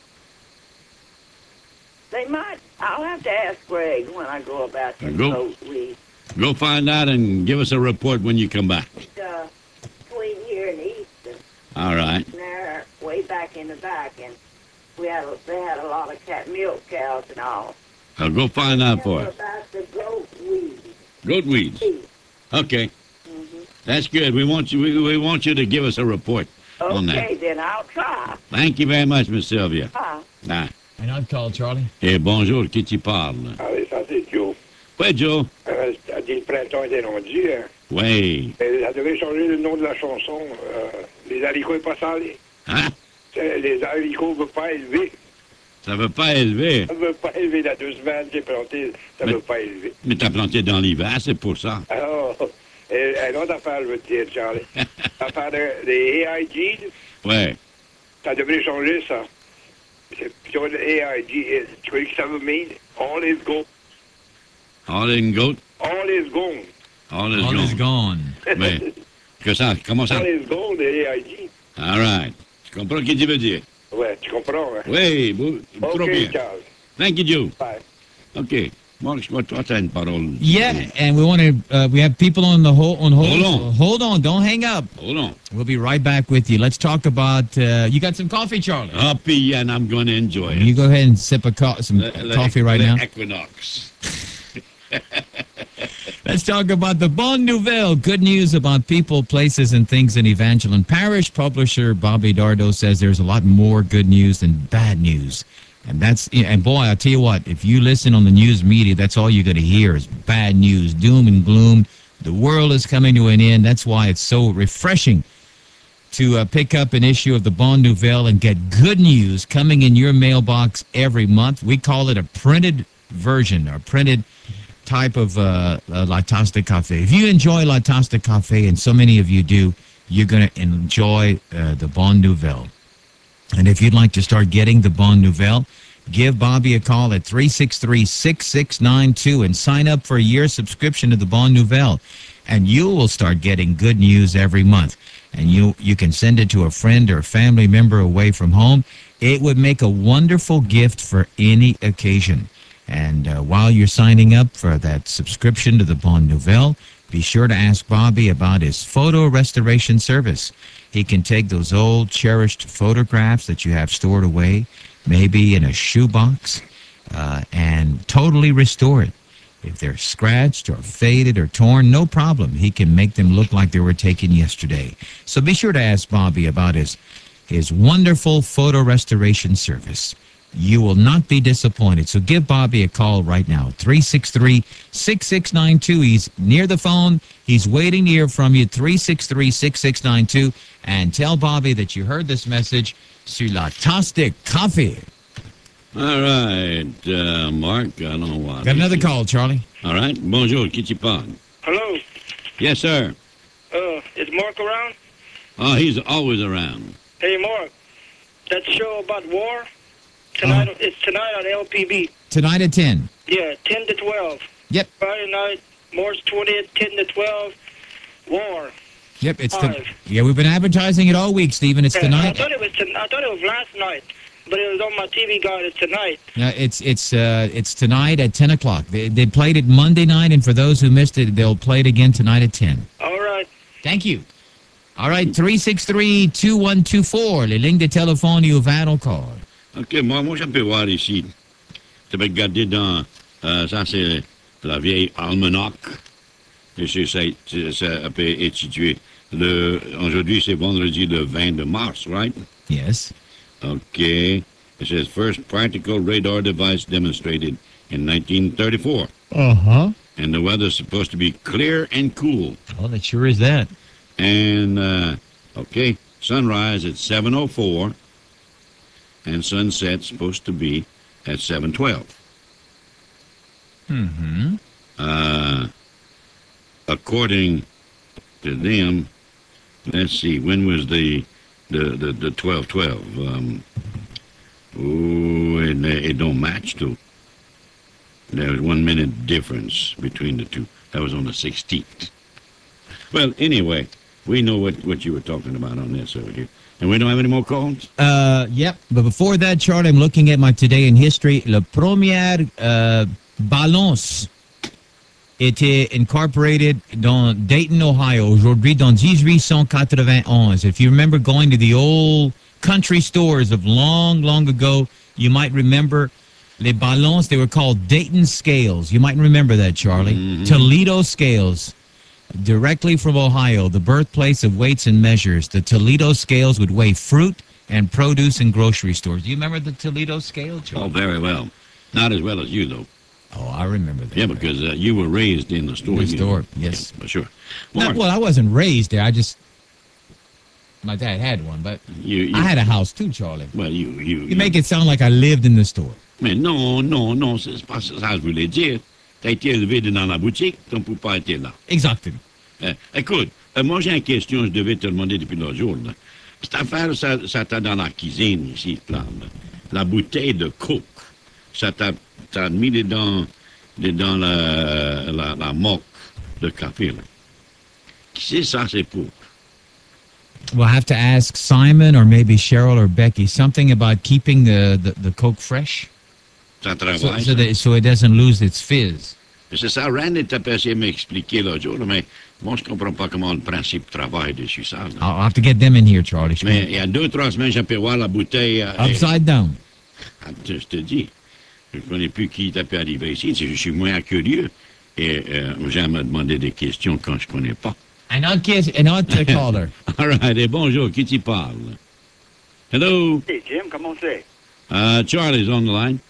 they might, I'll have to ask Greg when I go about this
Go.
goat weed.
Go find out and give us a report when you come back.
Uh, between here and Easton.
All right.
And they're way back in the back, and we had a, they had a lot of cat milk cows and all.
I'll go find out for
Tell
us.
about the goat weed.
Goat weeds. Okay.
Mm-hmm.
That's good. We want you. We, we want you to give us a report on that.
Okay, then I'll try.
Thank you very much, Miss Sylvia.
Bye.
Ah.
And I've called Charlie.
Eh, bonjour, qui tu parle?
Allez, ça c'est Joe.
Ouais, Joe.
Euh, c'est-à-dire le printemps est rendu, hein.
Oui.
Et ça devait changer le nom de la chanson. Euh, les haricots pas salés.
Hein?
Les haricots ne veulent pas élever.
Ça veut pas élever.
Ça ne veut pas élever. La deux semaines que j'ai planté, ça ne
Mais-
veut pas élever.
Mais t'as planté dans l'hiver, c'est pour ça.
Alors, et, une autre affaire, je veux te dire, Charlie. L'affaire de- des A I G,
Ouais.
ça devrait changer, ça. C'est plutôt le A I G. Tu vois ce que ça veut dire? All is gone.
All in goat,
All is gone.
all is
All
gone.
is gone.
Mais, que ça, comment ça?
All is gone, le A I G.
All right. Tu comprends ce que tu veux dire?
Ouais, tu comprends, hein?
Oui, beau- trop
OK,
bien.
Charles.
Thank you, Joe.
Bye.
OK. Moi, je vois toi, t'as une parole.
Yeah, and we want to. Uh, we have people on the hold. On hold.
Hold on.
Hold on. Don't hang up.
Hold on.
We'll be right back with you. Let's talk about. Uh, you got some coffee, Charlie?
Happy, and I'm going to enjoy it.
You go ahead and sip a co- some
The- the-
coffee right
the
now.
Equinox.
Let's talk about the Bonne Nouvelle. Good news about people, places, and things in Evangeline Parish. Publisher Bobby Dardo says there's a lot more good news than bad news. And that's, and boy, I'll tell you what, if you listen on the news media, that's all you're going to hear is bad news, doom and gloom. The world is coming to an end. That's why it's so refreshing to uh, pick up an issue of the Bonne Nouvelle and get good news coming in your mailbox every month. We call it a printed version or printed type of uh, uh, La Tasse de Café. If you enjoy La Tasse de Café, and so many of you do, you're going to enjoy uh, the Bonne Nouvelle. And if you'd like to start getting the Bonne Nouvelle, give Bobby a call at three six three, six six nine two and sign up for a year subscription to the Bonne Nouvelle. And you will start getting good news every month. And you, you can send it to a friend or a family member away from home. It would make a wonderful gift for any occasion. And uh, while you're signing up for that subscription to the Bonne Nouvelle, be sure to ask Bobby about his photo restoration service. He can take those old cherished photographs that you have stored away, maybe in a shoebox, uh, and totally restore it. If they're scratched or faded or torn, no problem. He can make them look like they were taken yesterday. So be sure to ask Bobby about his, his wonderful photo restoration service. You will not be disappointed. So give Bobby a call right now, three six three, six six nine two. He's near the phone. He's waiting to hear from you, three six three, six six nine two. And tell Bobby that you heard this message sur La Tasse de Café.
All right, uh, Mark, I don't know what.
Got another call, Charlie.
All right. Bonjour, qui tu parle?
Hello.
Yes, sir.
Uh, is Mark around?
Oh, he's always around.
Hey, Mark. That show about war? Tonight, it's tonight on L P B.
Tonight at ten.
Yeah, ten to twelve.
Yep.
Friday night, March twentieth, ten to twelve. War.
Yep, it's
Five.
the, yeah. We've been advertising it all week, Stephen. It's
Yeah, I
tonight.
thought it was. Ton- I thought it was last night, but it was on my T V guide. It's tonight.
No, it's it's uh, it's tonight at ten o'clock. They, they played it Monday night, and for those who missed it, they'll play it again tonight at ten.
All right.
Thank you. All right, three six three, two one two four, les lignes de téléphone ouvertes encore.
OK, moi, moi, je peux voir ici. Tu peux regarder dans... euh, ça, c'est la vieille almanach. Et c'est, ça, c'est- ça peut être situé. Le, aujourd'hui, c'est vendredi le vingt de mars, right?
Yes.
OK. It says first practical radar device demonstrated in nineteen thirty-four.
Uh-huh.
And the weather's supposed to be clear and cool.
Well, it sure is that.
And, uh, okay, sunrise at seven oh four, and sunset's supposed to be at seven twelve.
Mm-hmm.
Uh, according to them, let's see, when was the the the, the twelve twelve? Um, oh, it, it don't match, too. There was one minute difference between the two. That was on the sixteenth. Well, anyway, we know what, what you were talking about on this over here. And we don't have any more calls?
Uh, yep. But before that, Charlie, I'm looking at my Today in History. Le premier uh, balance était incorporated dans Dayton, Ohio, aujourd'hui dans eighteen eighty-one. If you remember going to the old country stores of long, long ago, you might remember les ballons. They were called Dayton scales. You might remember that, Charlie.
Mm-hmm.
Toledo scales. Directly from Ohio, the birthplace of weights and measures, the Toledo scales would weigh fruit and produce in grocery stores. Do you remember the Toledo scale, Charlie?
Oh, very well. Not as well as you, though.
Oh, I remember that.
Yeah, because uh, you were raised in the store.
The
you
store,
know.
yes.
Yeah, sure.
No,
Mark,
well, I wasn't raised there. I just, my dad had one, but
you, you,
I had a house too, Charlie.
well, you, you,
You make it sound like I lived in the store.
Mais non, non, non, c'est pas ça que je voulais dire. T'as été élevé dans la boutique, ton papa était là.
Exactement.
Euh, écoute, euh, moi j'ai une question, je devais te demander depuis l'autre jour. Là. Cette affaire, ça, ça t'a dans la cuisine ici, là, là. La bouteille de Coke, ça t'a, t'a mis dedans, dedans la, la, la moque de café. Là. Qui c'est ça, c'est pour?
We'll have to ask Simon or maybe Cheryl or Becky something about keeping the, the, the Coke fresh.
Ça
So,
travaille.
so,
ça.
that, so it doesn't lose its fizz.
C'est ça, Randy t'a essayé de m'expliquer l'autre jour, mais moi je comprends pas comment le principe travaille dessus ça. là.
I'll have to get them in here, Charlie.
Mais il y a deux, trois semaines, j'ai pu voir la bouteille. euh,
Upside down.
Ah, Je te dis, je ne connais plus qui t'a pu arriver ici. Je suis moins curieux et euh, j'aime me demander des questions quand je ne connais pas.
And not kiss, and not uh, call her.
All right, et bonjour, qui t'y parle? Hello?
Hey, Jim, comment c'est?
Uh, Charlie's on the line.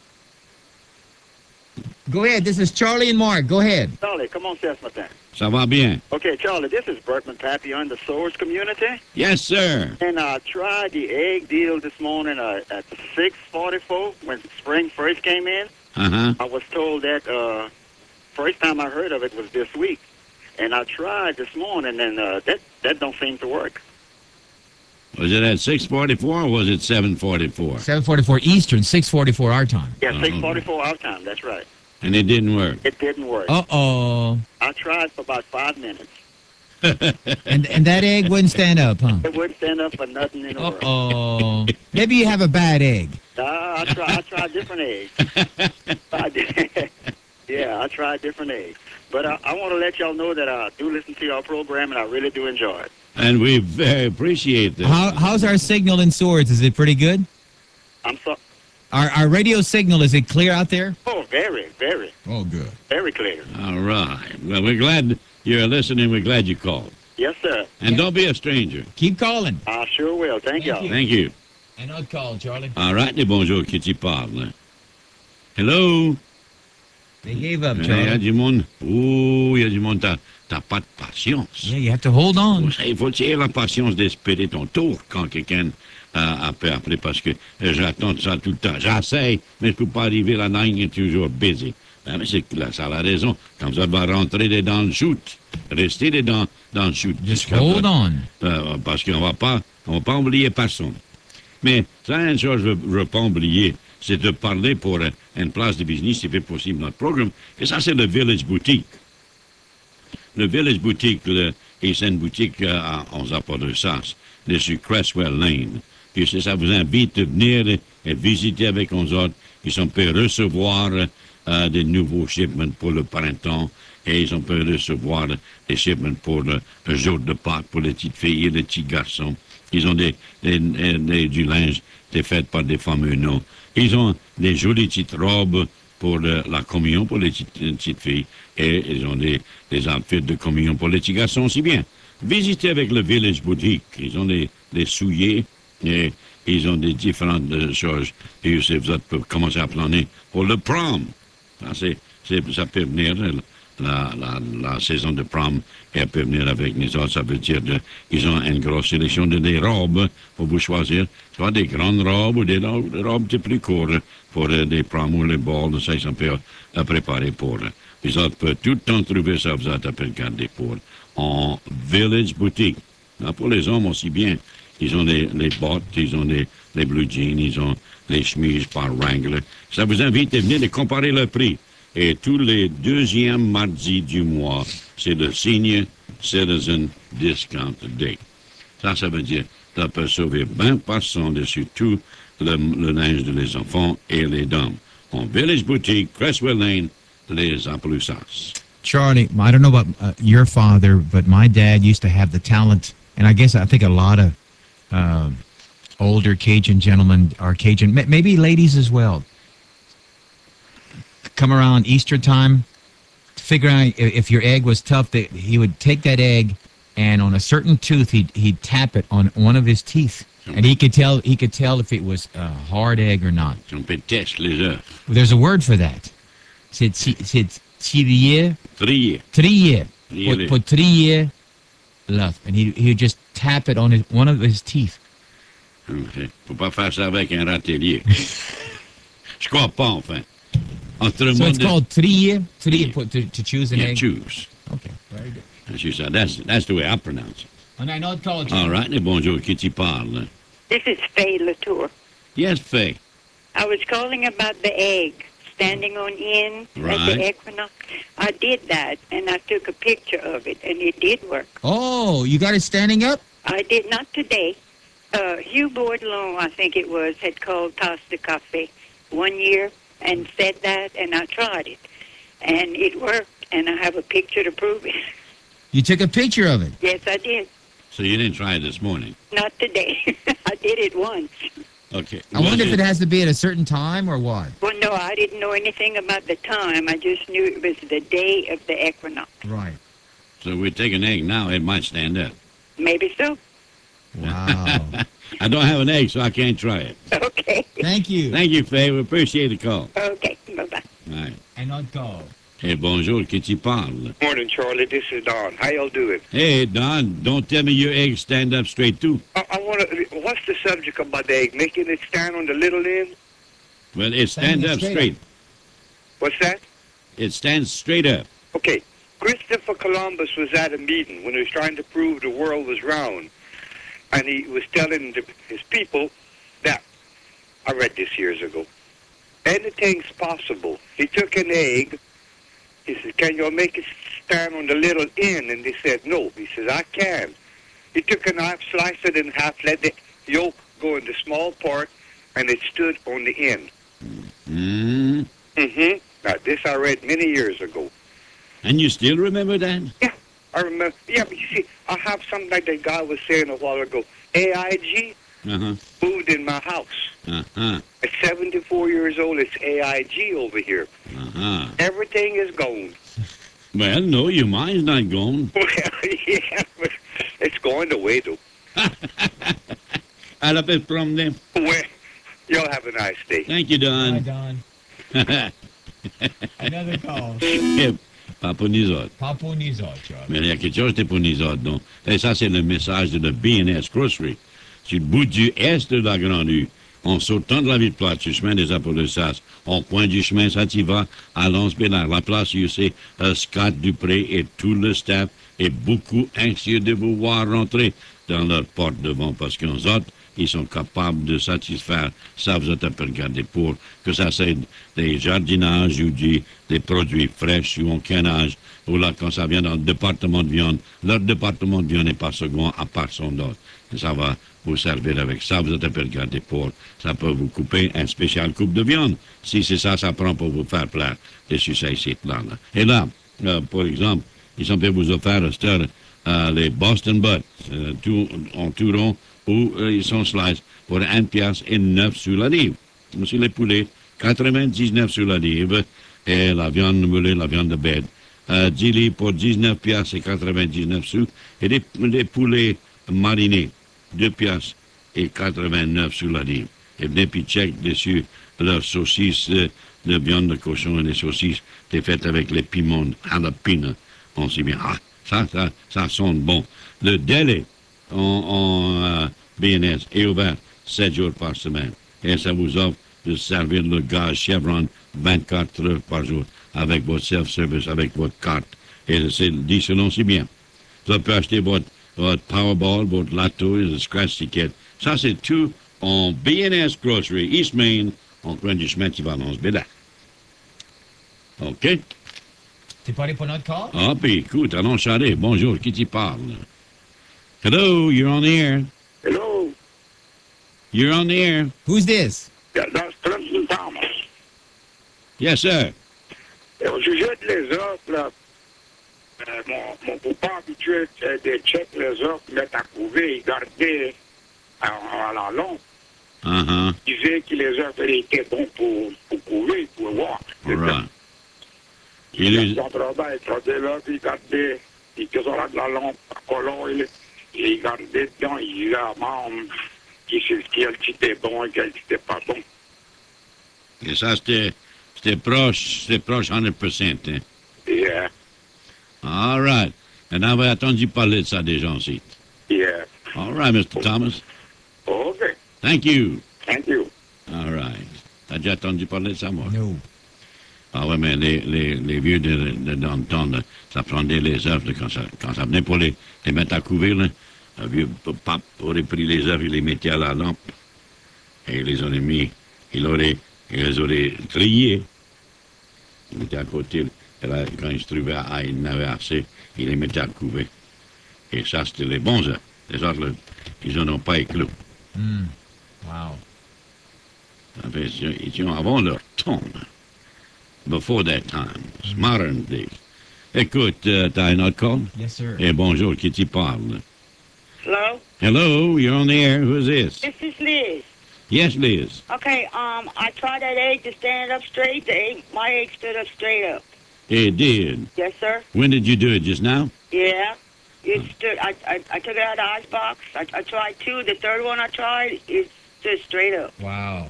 Go ahead. This is Charlie and Mark. Go ahead.
Charlie, comment c'est ce matin?
Ça va bien?
Okay, Charlie, this is Bertman Papillon, the Source community.
Yes, sir.
And I tried the egg deal this morning uh, at six forty-four when spring first came in.
Uh-huh.
I was told that uh, first time I heard of it was this week. And I tried this morning, and uh, that, that don't seem to work.
Was it at six forty-four or was it seven forty-four?
seven forty-four Eastern, six forty-four our time.
Yeah, six forty-four our time, that's right.
And it didn't work.
It didn't work.
Uh-oh.
I tried for about five minutes.
And and that egg wouldn't stand up, huh?
It wouldn't stand up for nothing in the world.
Uh-oh. Maybe you have a bad egg.
Uh, I tried. I tried different eggs. I did. Yeah, I tried different eggs. But I, I want to let y'all know that I do listen to your program, and I really do enjoy it.
And we very appreciate that.
How, how's our signal in Swords? Is it pretty good?
I'm so.
Our, our radio signal, is it clear out there?
Oh, very, very,
Oh, good.
very clear.
All right. Well, we're glad you're listening. We're glad you called.
Yes, sir.
And don't be a stranger.
Keep calling.
I sure will. Thank, y'all.
Thank you.
And I'll call, Charlie.
All right, et bonjour, qui t'y parle? Hello?
They gave up,
Il y a
Charlie.
du monde. Oh, il y a du monde. T'as, t'as pas de patience.
Yeah, you have to hold on.
Il faut tirer la patience d'espérer ton tour quand quelqu'un a, a peut appeler parce que euh, j'attends ça tout le temps. J'essaie, mais je peux pas arriver. La ligne est toujours busy. Ben, mais c'est là, ça a la raison. Comme ça, va rentrer dedans le shoot. Rester dedans dans le shoot.
Just hold on.
Euh, parce qu'on va pas, on va pas oublier personne. Mais ça, une chose que je ne veux pas oublier, c'est de parler pour euh, une place de business, si c'est possible, notre programme. Et ça, c'est le Village Boutique. Le Village Boutique, le, et c'est une boutique euh, à onze à Port-de-Sas, sur Cresswell Lane. Puis si ça vous invite de venir et, et visiter avec nous autres, ils ont pu recevoir euh, des nouveaux shipments pour le printemps et ils ont pu recevoir des shipments pour le, le jour de Pâques pour les petites filles et les petits garçons. Ils ont des, des, des, des- du linge qui est fait par des femmes non. Ils ont des jolies petites robes pour le- la communion pour les petites, les petites filles et ils ont des, des outfits de communion pour les petits garçons aussi bien. Visitez avec le Village Boutique. Ils ont des, des souliers et ils ont des différentes euh, choses. Et vous pouvez commencer à planer pour le prom. Ça, c'est, c'est- ça peut venir, euh, la, la, la saison de prom, et elle peut venir avec nous autres. Ça veut dire de, ils ont une grosse sélection de des robes pour vous choisir, soit des grandes robes ou des, ro- des robes de plus courtes pour euh, des proms ou les balles. Ça, ils sont prêts à préparer pour. euh. Vous autres pouvez tout le temps trouver ça, vous autres pouvez regarder pour en Village Boutique. Là, pour les hommes aussi bien. Ils ont les, les bottes, ils ont les, les blue jeans, ils ont les chemises par Wrangler. Ça vous invite à venir et comparer le prix. Et tous les deuxièmes mardis du mois, c'est le Senior Citizen Discount Day. Ça, ça veut dire que ça peut sauver vingt pour cent dessus tout le, le linge de les enfants et les dames. En Village Boutique, Cresswell Lane, les Appaloosas.
Charlie, I don't know about uh, your father, but my dad used to have the talent, and I guess I think a lot of uh, older Cajun gentlemen are Cajun, ma- maybe ladies as well, come around Easter time to figure out i- if your egg was tough. That he would take that egg, and on a certain tooth, he'd he'd tap it on one of his teeth, and he could tell he could tell if it was a hard egg or not.
On peut tester les œufs.
There's a word for that. C'est ti- c'est trier.
Trier.
Trier.
Trier.
Put, put trier left. And he, he would just tap it on his, one of his teeth.
OK. Faut pas faire ça avec un râtelier. Je crois pas, enfin. Entre
So it's
de-
called trier. Trier, put, to, to choose an
Yeah,
egg.
choose.
Okay, very good.
As you said, that's, that's the way I pronounce it.
And I know it's called.
All right. Et bonjour, qui t'y parle?
This is Faye Latour.
Yes, Faye.
I was calling about the egg standing on end at
Right.
the equinox. I did that, and I took a picture of it, and it did work.
Oh, you got it standing up?
I did not today. Uh, Hugh Bourdillon, I think it was, had called Tasse de Café one year and said that, and I tried it. And it worked, and I have a picture to prove it.
You took a picture of it.
Yes, I did.
So you didn't try it this morning?
Not today. I did it once.
Okay.
I wonder if it has to be at a certain time or what.
Well, no, I didn't know anything about the time. I just knew it was the day of the equinox.
Right.
So we take an egg now, it might stand up.
Maybe so.
Wow.
I don't have an egg, so I can't try it.
Okay.
Thank you.
Thank you, Faye. We appreciate the call.
Okay, bye-bye.
All right.
And not go.
Hey, bonjour, qui t'y parle?
Morning, Charlie. This is Don. How y'all doing?
Hey, Don, don't tell me your eggs stand up straight, too.
I, I want to. What's the subject about the egg? Making it stand on the little end?
Well, it
Standing
stands up
straight
straight.
What's that?
It stands straight up.
Okay. Christopher Columbus was at a meeting when he was trying to prove the world was round. And he was telling the, his people that, I read this years ago, anything's possible. He took an egg. He said, can you make it stand on the little end? And they said, no. He says, I can. He took a knife, sliced it in half, let the yolk go in the small part, and it stood on the end.
Mm.
Mm-hmm. Now, this I read many years ago.
And you still remember that?
Yeah, I remember. Yeah, but you see, I have something like that guy was saying a while ago. A I G
Uh-huh.
moved in my house.
Uh-huh.
At seventy-four years old, it's A I G over here.
Uh-huh.
Everything is gone.
Well, no, your mind's not gone.
Well, yeah, but it's going away, though.
Alla pe promener.
Well, y'all have a nice day.
Thank you, Don.
Don. Another call.
Pas pour nous autres.
Pas pour nous autres, Charlie.
Mais il y a quelque chose de pour nous autres, non? Et ça, c'est le message de la B and S Grocery. Sur le bout du est de la Grande Rue, en sautant de la ville plate, sur le chemin des Apollosas, en coin du chemin, ça t'y va, à Lons-Bénard, la place, you sais, uh, Scott Dupré et tout le staff est beaucoup anxieux de vous voir rentrer dans leur porte devant, parce qu'en autres, ils sont capables de satisfaire, ça vous êtes à regarder pour, que ça c'est des jardinages ou du, des produits fraîches ou en canage, ou là, quand ça vient dans le département de viande, leur département de viande n'est pas second à part son autre. Ça va vous servir avec ça, vous êtes à regarder pour, ça peut vous couper un spécial coupe de viande. Si c'est ça, ça prend pour vous faire plaire des succès ici, là, là. Et là, euh, par exemple, ils ont fait vous offrir euh, les Boston Butts, euh, tout, en tout rond, ou euh, ils sont slice pour un piastre et neuf sous la livre. Monsieur les poulets, quatre-vingt-dix-neuf sous la livre, et la viande moulée, la viande de bête, euh, dix livres pour dix-neuf piastres et quatre-vingt-dix-neuf sous, et des, des poulets marinés, deux piastres et quatre-vingt-neuf sous la livre. Et venez puis check dessus leurs saucisses euh, de viande de cochon et les saucisses, c'est faites avec les piments jalapeno. On sait bien, ah, ça, ça, ça sonne bon. Le délai en, en euh, B and S est ouvert sept jours par semaine. Et ça vous offre de servir le gaz Chevron vingt-quatre heures par jour avec votre self-service, avec votre carte. Et c'est dit selon si bien. Vous pouvez acheter votre, votre Powerball, votre Lotto et le Scratch Ticket. Ça, c'est tout en B and S Grocery, East Main, en coin du chemin qui va dans ce bédac. OK?
T'es pas allé pour notre call?
Ah, puis écoute, allons charler. Bonjour, qui t'y parle? Hello, you're on the air.
Hello.
You're on the air.
Who's this?
Yeah, that's Clemson Thomas.
Yes, sir.
Et au sujet de les offres, là, euh, mon, mon beau-père habitué euh, de check les offres, mettre à couver, il gardait à, à la longue.
Uh-huh.
Il disait que les offres étaient bons pour, pour couver, pour voir.
All right.
Il faisait son travail, il faisait là, puis il gardait, il faisait de la lampe à colon, il, et il gardait dedans, il disait à membre quel était bon et quel était pas bon.
Et ça, c'était C'était proche, c'était proche one hundred percent, hein?
Yeah.
All right. And on avait attendu parler de ça des gens ici.
Yeah.
All right, Mister Thomas.
Okay.
Thank you.
Thank you.
All right. T'as déjà entendu parler de ça, moi?
No.
Ah ouais, mais les, les, les vieux de, de, dans le temps, là, ça prenait les œufs, là, quand, ça, quand ça venait pour les, les mettre à couvrir, là, un vieux pape aurait pris les œufs, il les mettait à la lampe, et il les aurait mis, il, aurait, il les aurait triés. Il mettait à côté, et là, quand il se trouvait à, il en avait assez, il les mettait à couvrir. Et ça, c'était les bons œufs. Les autres, là, ils n'en ont pas éclos.
Mm. Wow.
Ça fait, ils ont avant leur temps, là. Before that time, it's modern days. Écoute, uh, t'as un autre call?
Yes, sir.
Et bonjour, qui t'y parle?
Hello?
Hello, you're on the air. Who's this?
This is Liz.
Yes, Liz.
Okay, um, I tried that egg to stand up straight. The egg, my egg stood up straight up.
It did.
Yes, sir.
When did you do it? Just now?
Yeah. It stood. I, I, I took it out of the icebox. I, I tried two. The third one I tried, it stood straight up.
Wow.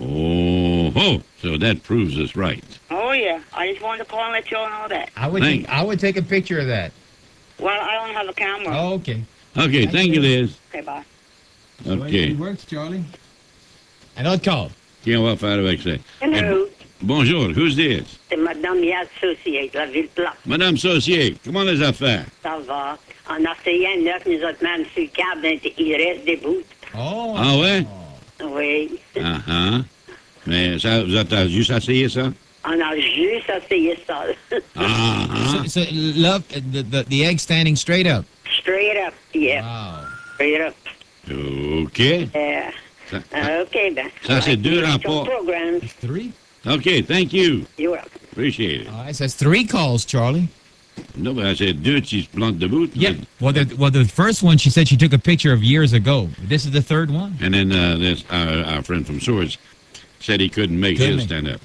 Oh, oh, so that proves us right.
Oh yeah. I just wanted to call and let y'all know that.
I would
Thank-
take, I would take a picture of that.
Well, I don't have a camera.
Oh, okay.
Okay, thank,
Thank
you,
you.
Liz.
Okay, bye.
Okay.
works, Charlie. Un autre call.
Tiens, on va faire avec ça.
Hello.
Eh, bonjour, who's this?
C'est Madame Yassoucier, de la ville plate.
Madame Saucier, comment les affaires?
Ça va. On a essayé un neuf, nous autres, même sur le câble, il reste des bouts.
Oh.
Ah ouais?
Oui.
Ah ah. Mais ça, vous avez juste essayé ça?
On a juste essayé ça.
Ah ah.
So, so love, the, the, the egg standing straight up.
Straight up, yeah.
Wow.
Straight up.
OK.
Yeah.
Ça-
Uh, OK, ben.
Ça, c'est deux
Ton
rapports.
programme.
Three?
OK, thank you.
You're welcome.
Appreciate it.
All right, so that's three calls, Charlie.
Non, ben, c'est deux qui se plantent debout.
Yeah. Well, the, well, the first one she said she took a picture of years ago. This is the third one.
And then uh, this, our, our friend from Swords said he couldn't make
Couldn't
his
make-
stand up.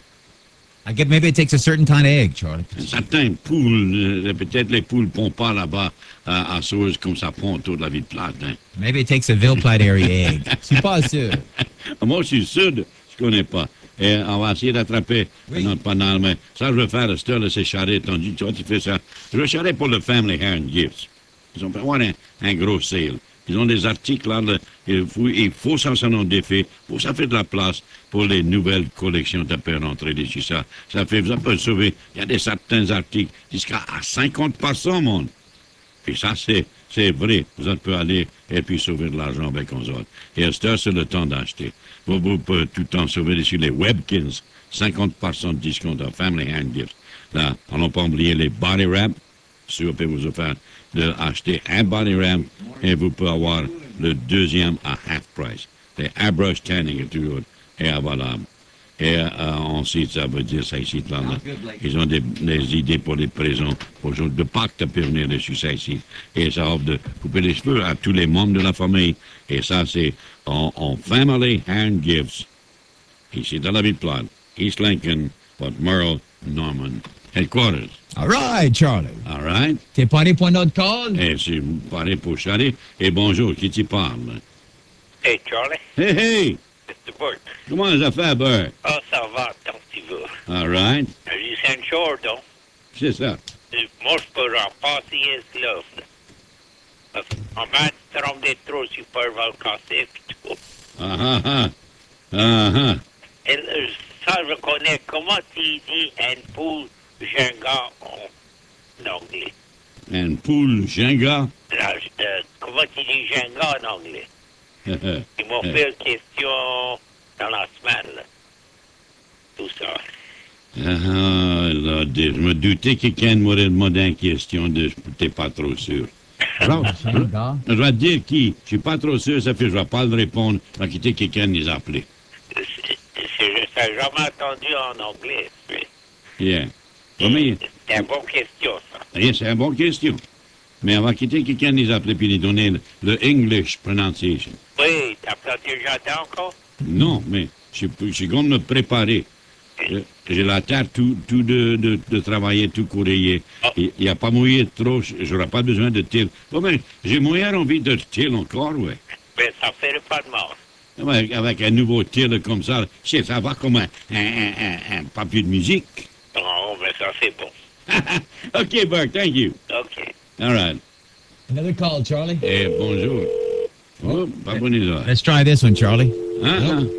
I get maybe it takes a certain kind of egg, Charlie.
Certains poules, euh, peut-être les poules ne pondent pas là-bas à, à Swords comme ça pond autour de la ville plate. Hein.
Maybe it takes a Villeplat area egg. Je suis pas sûr.
Moi, je suis sud, je connais pas. Et on va essayer d'attraper notre panal, mais ça, je veux faire à cette heure-là, c'est charrer tendu. Tu vois, tu fais ça. Je veux charrer pour le Family Hair and Gifts. Ils ont fait avoir un, un gros sale. Ils ont des articles là, là, il faut, il faut ça, ça non défait. Pour ça fait de la place pour les nouvelles collections de peut rentrer d'ici ça. Ça fait, ça peut sauver. Il y a des certains articles jusqu'à à cinquante pour cent, mon. Puis ça, c'est, c'est vrai. Vous autres pouvez aller et puis sauver de l'argent avec nous autres. Et à cette heure, c'est le temps d'acheter. Vous, vous pouvez tout le temps sauver sur les Webkins. cinquante pour cent de discount à Family Hand Gifts. Là, on n'a pas oublié les body wrap. Si vous pouvez vous offrir d'acheter un body wrap et vous pouvez avoir le deuxième à half price. Les airbrush tanning est toujours est avalable. Et euh, ensuite, ça veut dire ça ici, là, là. Ils ont des, des idées pour les présents, pour le jour de Pâques, de venir dessus ça ici. Et ça offre de couper les cheveux à tous les membres de la famille. Et ça, c'est en, en Family Hand Gifts. Ici, dans la ville plate. East Lincoln, Port Merle, Norman. Headquarters.
All right, Charlie.
All right.
T'es paré pour notre call?
Et c'est paré pour Charlie. Et bonjour, qui t'y parle?
Hey, Charlie.
Hey, hey!
mister Burt.
Comment les affaires, Bert?
Ah, ça va, tant que tu veux.
All right.
J'ai cinq jours, donc.
C'est ça.
Euh, Moi, je peux remplacer ce là. Parce qu'on m'a trompé trop super volcassé et tout.
Ah, ah, ah. Ah, ah.
Et euh, ça, je connais. Comment tu dis un poule Jenga en anglais?
Un poule Jenga?
Là, je- euh, comment tu dis Jenga en anglais? Ils m'ont fait une question dans la semaine, là. Tout ça.
Ah, là, je me doutais que quelqu'un m'aurait demandé une question de je n'étais pas trop sûr. Alors,
Jenga.
je vais te dire qui. Je suis pas trop sûr, ça fait que je vais pas le répondre. Je vais quitter quelqu'un de les appeler.
C'est- Je n'ai jamais entendu en anglais. mais
Yeah. Promis?
C'est une bonne question, ça.
Yeah, c'est une bonne question. Mais on va quitter quelqu'un de les appeler puis lui donner le, le English pronunciation.
Oui, t'as planté le jardin encore?
Non, mais je je suis comme me préparer. Je- J'ai la terre tout, tout de, de, de travailler, tout courrier. Il n'y a pas mouillé trop, j'aurai pas besoin de til. Bon, mais j'ai moyen envie de til encore, ouais.
Mais ça fait pas de mal.
avec, avec un nouveau tir comme ça, chef, ça va comme un, un, un, un papier de musique.
Oh, ben ça, c'est bon.
OK, Burke, thank you.
OK.
All right.
Another call, Charlie.
Eh, bonjour. Oh, pas bon là.
Let's try this one, Charlie.
Hein?
Nope.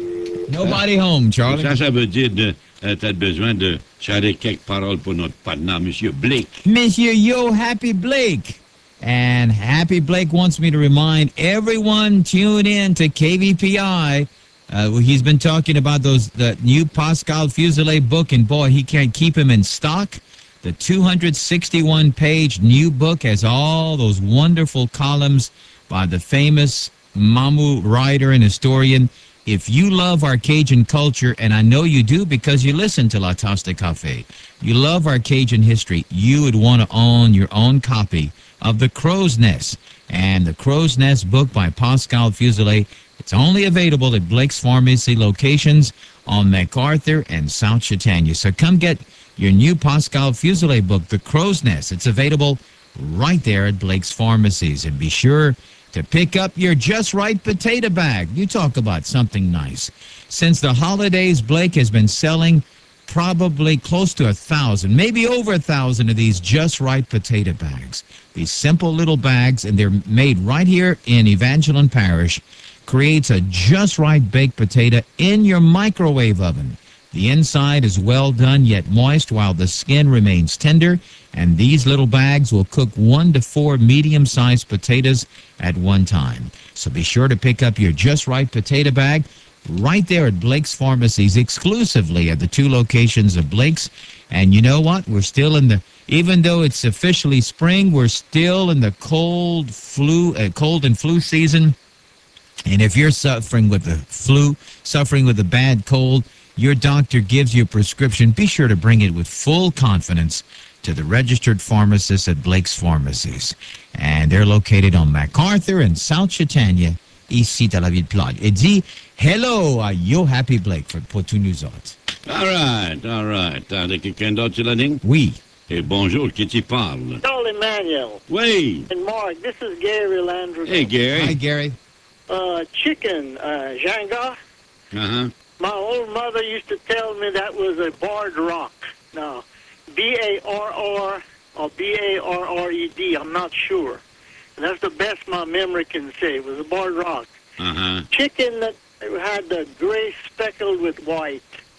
Nobody home, Charlie.
Ça, ça veut dire de, euh, t'as besoin de charrer quelques paroles pour notre partenaire, Monsieur Blake.
Monsieur Yo Happy Blake. And Happy Blake wants me to remind everyone tune in to K V P I. Uh, he's been talking about those the new Pascal Fuselier book, and boy, he can't keep him in stock. The two hundred sixty-one page new book has all those wonderful columns by the famous Mamu writer and historian. If you love our Cajun culture, and I know you do because you listen to La Tasse de Café, you love our Cajun history, you would want to own your own copy of The Crow's Nest. And The Crow's Nest book by Pascal Fuselier, it's only available at Blake's Pharmacy locations on MacArthur and South Chautauqua. So come get your new Pascal Fuselier book, The Crow's Nest. It's available right there at Blake's Pharmacies. And be sure to pick up your Just Right potato bag. You talk about something nice. Since the holidays, Blake has been selling probably close to a thousand, maybe over a thousand of these Just Right potato bags. These simple little bags, and they're made right here in Evangeline Parish, creates a Just Right baked potato in your microwave oven. The inside is well done yet moist while the skin remains tender, and these little bags will cook one to four medium-sized potatoes at one time. So be sure to pick up your Just Right potato bag right there at Blake's Pharmacies, exclusively at the two locations of Blake's. And you know what? We're still in the, even though it's officially spring, we're still in the cold flu, uh, cold and flu season. And if you're suffering with the flu, suffering with a bad cold, your doctor gives you a prescription, be sure to bring it with full confidence to the registered pharmacist at Blake's Pharmacies. And they're located on MacArthur and South Chautauqua, ici à la Ville-Plage. Et dis hello à Yo Happy Blake pour, pour tous nous autres.
All right, all right. T'as quelqu'un d'autre sur la ligne?
Oui.
Et bonjour, qui t'y parle?
Charlie Manuel.
Oui.
And Mark, this is Gary Landry.
Hey, Gary.
Hi, Gary.
Uh, chicken, uh, Janga.
Uh-huh.
My old mother used to tell me that was a barred rock. Now, B A R R or B A R R E D, I'm not sure. And that's the best my memory can say. It was a barred rock.
Uh-huh.
Chicken that had the gray speckled with white.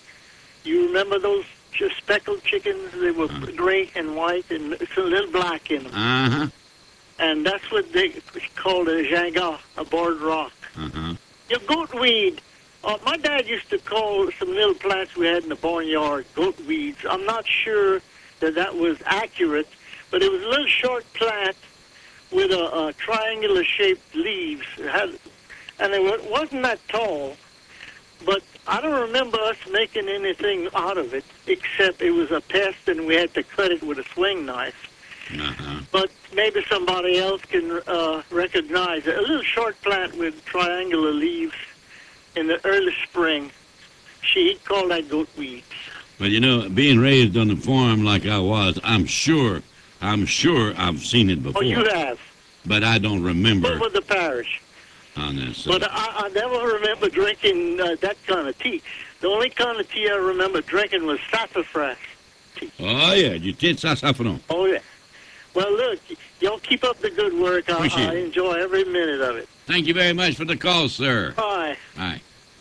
You remember those just speckled chickens? They were uh-huh. gray and white, and it's a little black in them.
Uh-huh.
And that's what they called a janga, a barred rock.
Uh-huh.
Your goatweed. Uh, my dad used to call some little plants we had in the barnyard goatweeds. I'm not sure that that was accurate, but it was a little short plant with a, a triangular-shaped leaves. It had, and it wasn't that tall, but I don't remember us making anything out of it, except it was a pest and we had to cut it with a swing knife.
Uh-huh.
But maybe somebody else can uh, recognize it. A little short plant with triangular leaves in the early spring. She'd call that goatweed.
But, you know, being raised on the farm like I was, I'm sure, I'm sure I've seen it before.
Oh, you have?
But I don't remember.
Over the parish.
On this.
But I, I never remember drinking uh, that kind of tea. The only kind of tea I remember drinking was sassafras tea.
Oh, yeah, you did sassafras.
Oh, yeah. Well, look, y'all keep up the good work. I, I enjoy every minute of it.
Thank you very much for the call, sir.
Bye.
Bye.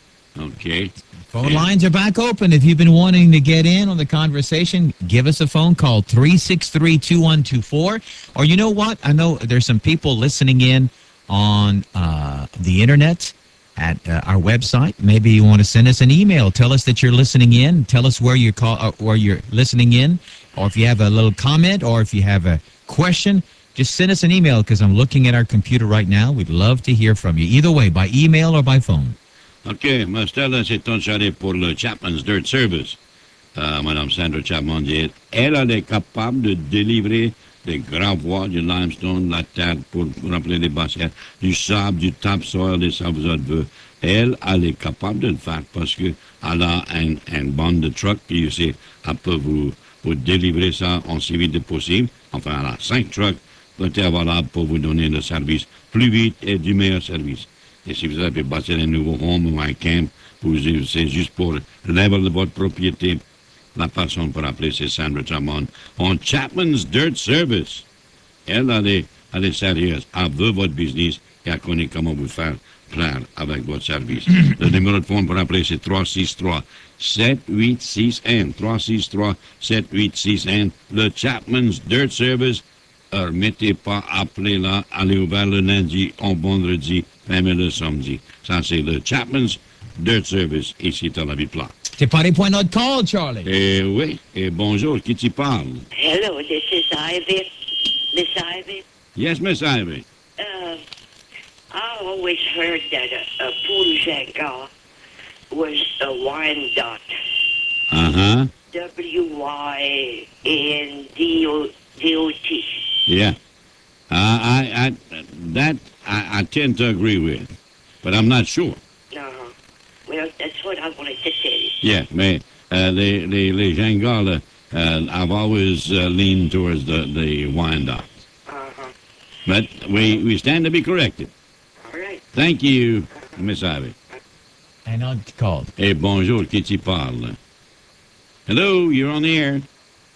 Okay.
Phone lines are back open. If you've been wanting to get in on the conversation, give us a phone call, three six three, two one two four. Or you know what? I know there's some people listening in on uh, the internet at uh, our website. Maybe you want to send us an email. Tell us that you're listening in. Tell us where you're, call, uh, where you're listening in. Or if you have a little comment or if you have a question, just send us an email because I'm looking at our computer right now. We'd love to hear from you. Either way, by email or by phone.
OK, Stella, c'est ton chalet pour le Chapman's Dirt Service. Euh, Madame Sandra Chapman dit, elle, elle est capable de délivrer des grands bois, du limestone, la terre pour, pour remplir les bassins, du sable, du topsoil, des sables de Elle, elle est capable de le faire parce qu'elle a un, un bande de truck qui, c'est, elle peut vous, vous délivrer ça en si vite que possible. Enfin, elle a cinq trucks peut-être valables pour vous donner le service plus vite et du meilleur service. Et si vous avez bâti un nouveau home ou un camp, vous, c'est juste pour le level de votre propriété. La façon pour appeler, c'est Sandra Chamon. On Chapman's Dirt Service. Elle, elle est, elle est sérieuse. Elle veut votre business et elle connaît comment vous faire plaire avec votre service. Le numéro de phone pour appeler, c'est trois six trois, sept huit six un. trois six trois, sept huit six un. Le Chapman's Dirt Service. Ne mettez pas appeler là. Allez ouvert le lundi, au vendredi, même le samedi. Ça, c'est le Chapman's Dirt Service ici dans la Ville-Plate.
C'est pas les points de notre call, Charlie.
Eh oui, et bonjour, qui t'y parle?
Hello, this is Ivy. Miss Ivy.
Yes, Miss Ivy.
Uh, I always heard that a, a Punjaga was a Wyandotte.
Uh-huh.
W Y N D O T.
Yeah. Uh, I, I, that I, I tend to agree with, but I'm not sure.
Uh-huh. Well, that's what I wanted to tell you.
Yeah, mais uh, les, les, les Jangala, uh, I've always uh, leaned towards the, the Wyandotte.
Uh-huh.
But we, we stand to be corrected.
All right.
Thank you, Miss Ivy.
And on called.
Hey, bonjour, qui t'y parle? Hello, you're on the air.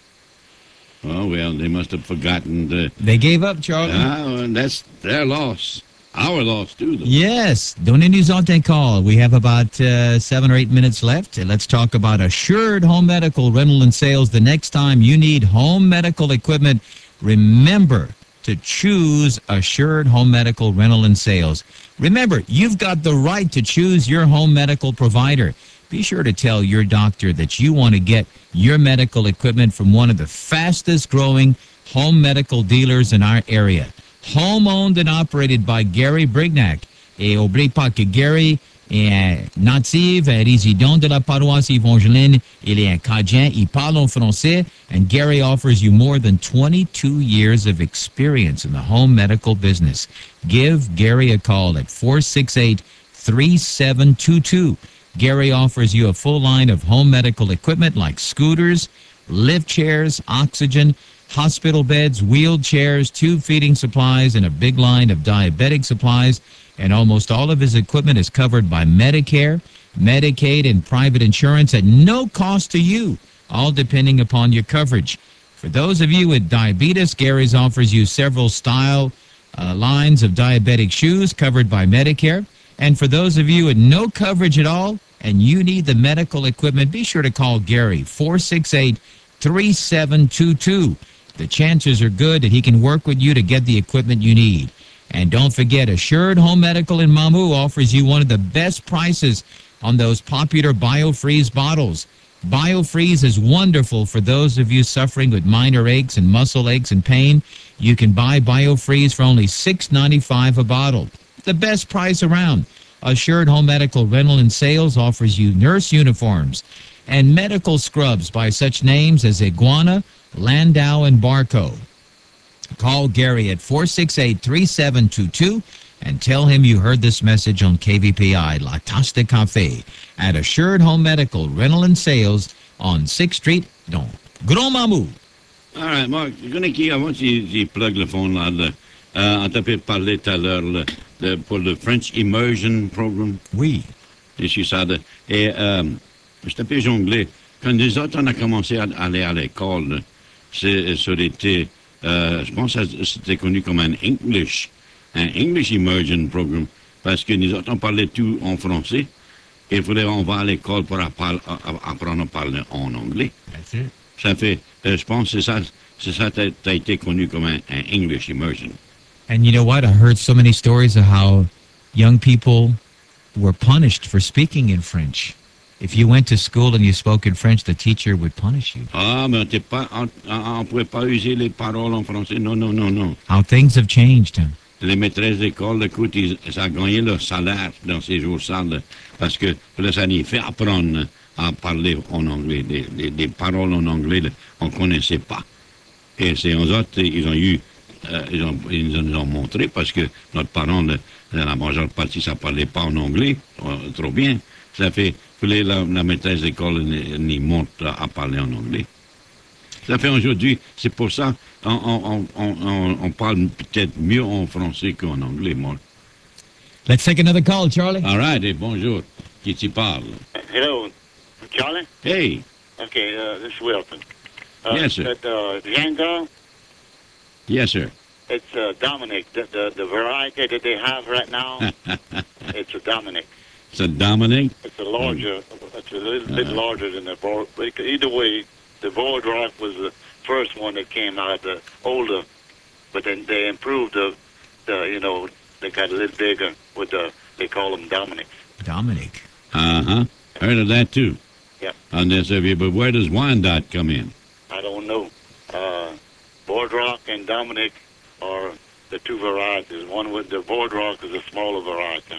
Oh, well, they must have forgotten to...
They gave up, Charlie.
Ah, that's their loss. Our loss, too, though.
Yes. Donnez-nous un call. We have about uh, seven or eight minutes left. And let's talk about Assured Home Medical Rental and Sales. The next time you need home medical equipment, remember to choose Assured Home Medical Rental and Sales. Remember, you've got the right to choose your home medical provider. Be sure to tell your doctor that you want to get your medical equipment from one of the fastest growing home medical dealers in our area. Home owned and operated by Gary Brignac. Et n'oubliez pas que Gary est natif, résident de la paroisse évangélienne. Il est un Cajun. Il parle en français. And Gary offers you more than twenty-two years of experience in the home medical business. Give Gary a call at four six eight, three seven two two. Gary offers you a full line of home medical equipment like scooters, lift chairs, oxygen, hospital beds, wheelchairs, tube feeding supplies, and a big line of diabetic supplies. And almost all of his equipment is covered by Medicare, Medicaid, and private insurance at no cost to you, all depending upon your coverage. For those of you with diabetes, Gary's offers you several style uh, lines of diabetic shoes covered by Medicare. And for those of you with no coverage at all and you need the medical equipment, be sure to call Gary, four six eight, three seven two two. The chances are good that he can work with you to get the equipment you need. And don't forget, Assured Home Medical in Mamou offers you one of the best prices on those popular BioFreeze bottles. BioFreeze is wonderful for those of you suffering with minor aches and muscle aches and pain. You can buy BioFreeze for only six ninety-five a bottle. The best price around. Assured Home Medical Rental and Sales offers you nurse uniforms and medical scrubs by such names as Iguana, Landau, and Barco. Call Gary at four six eight, three seven two two and tell him you heard this message on K V P I La Tasse de Café at Assured Home Medical Rental and Sales on sixth Street, dans Grand Mamou.
All right, Mark, je connais qui avant tu plug le phone là. Le, euh, on t'a parlé tout à l'heure le, le, pour le French Immersion Program.
Oui.
Et je suis ça de, et euh, je t'appelle jonglé. Quand les autres on a commencé à aller à l'école, c'est, ça aurait été, euh, je pense que c'était connu comme un English, un English Immersion Program, parce que nous autres on parlait tout en français, et il faudrait on va à l'école pour apprendre à parler en anglais. Ça fait, euh, je pense que c'est ça, c'est ça qui a été connu comme un, un English Immersion.
And you know what? I heard so many stories of how young people were punished for speaking in French. If you went to school and you spoke in French, the teacher would punish you.
Ah, mais on ne pouvait pas user les paroles en français. Non, non, non, non.
How things have changed. Huh?
Les maîtresses d'école, écoute, ils, ça a gagné leur salaire dans ces jours-là parce que là, ça nous fait apprendre à parler en anglais. Des, des, des paroles en anglais, on ne connaissait pas. Et c'est eux autres, ils ont eu, euh, ils, ont, ils nous ont montré parce que notre parent, la, la majeure partie, ça ne parlait pas en anglais euh, trop bien. Ça fait que la, la maîtresse d'école nous montre à parler en anglais. Ça fait aujourd'hui, c'est pour ça on, on, on, on, on parle peut-être mieux en français qu'en anglais, moi.
Let's take another call, Charlie.
All right, et bonjour. Qui t'y parle?
Hello, Charlie?
Hey.
Okay, uh, this is Wilson. Uh,
Yes, sir.
At uh, Django,
Yes, sir.
it's uh, Dominic. The, the the variety that they have right now, it's a Dominic.
It's a Dominic?
It's a larger, it's a little bit
Uh-huh.
larger than the board. Either way, the board rock was the first one that came out, the older, but then they improved the, the you know, they got a little bigger with the, they call them Dominics.
Dominic.
Uh-huh. Heard of that, too.
Yep.
On this of you, but where does Wyandotte come in?
I don't know. Uh, board rock and Dominic are the two varieties. One with the board rock is a smaller variety.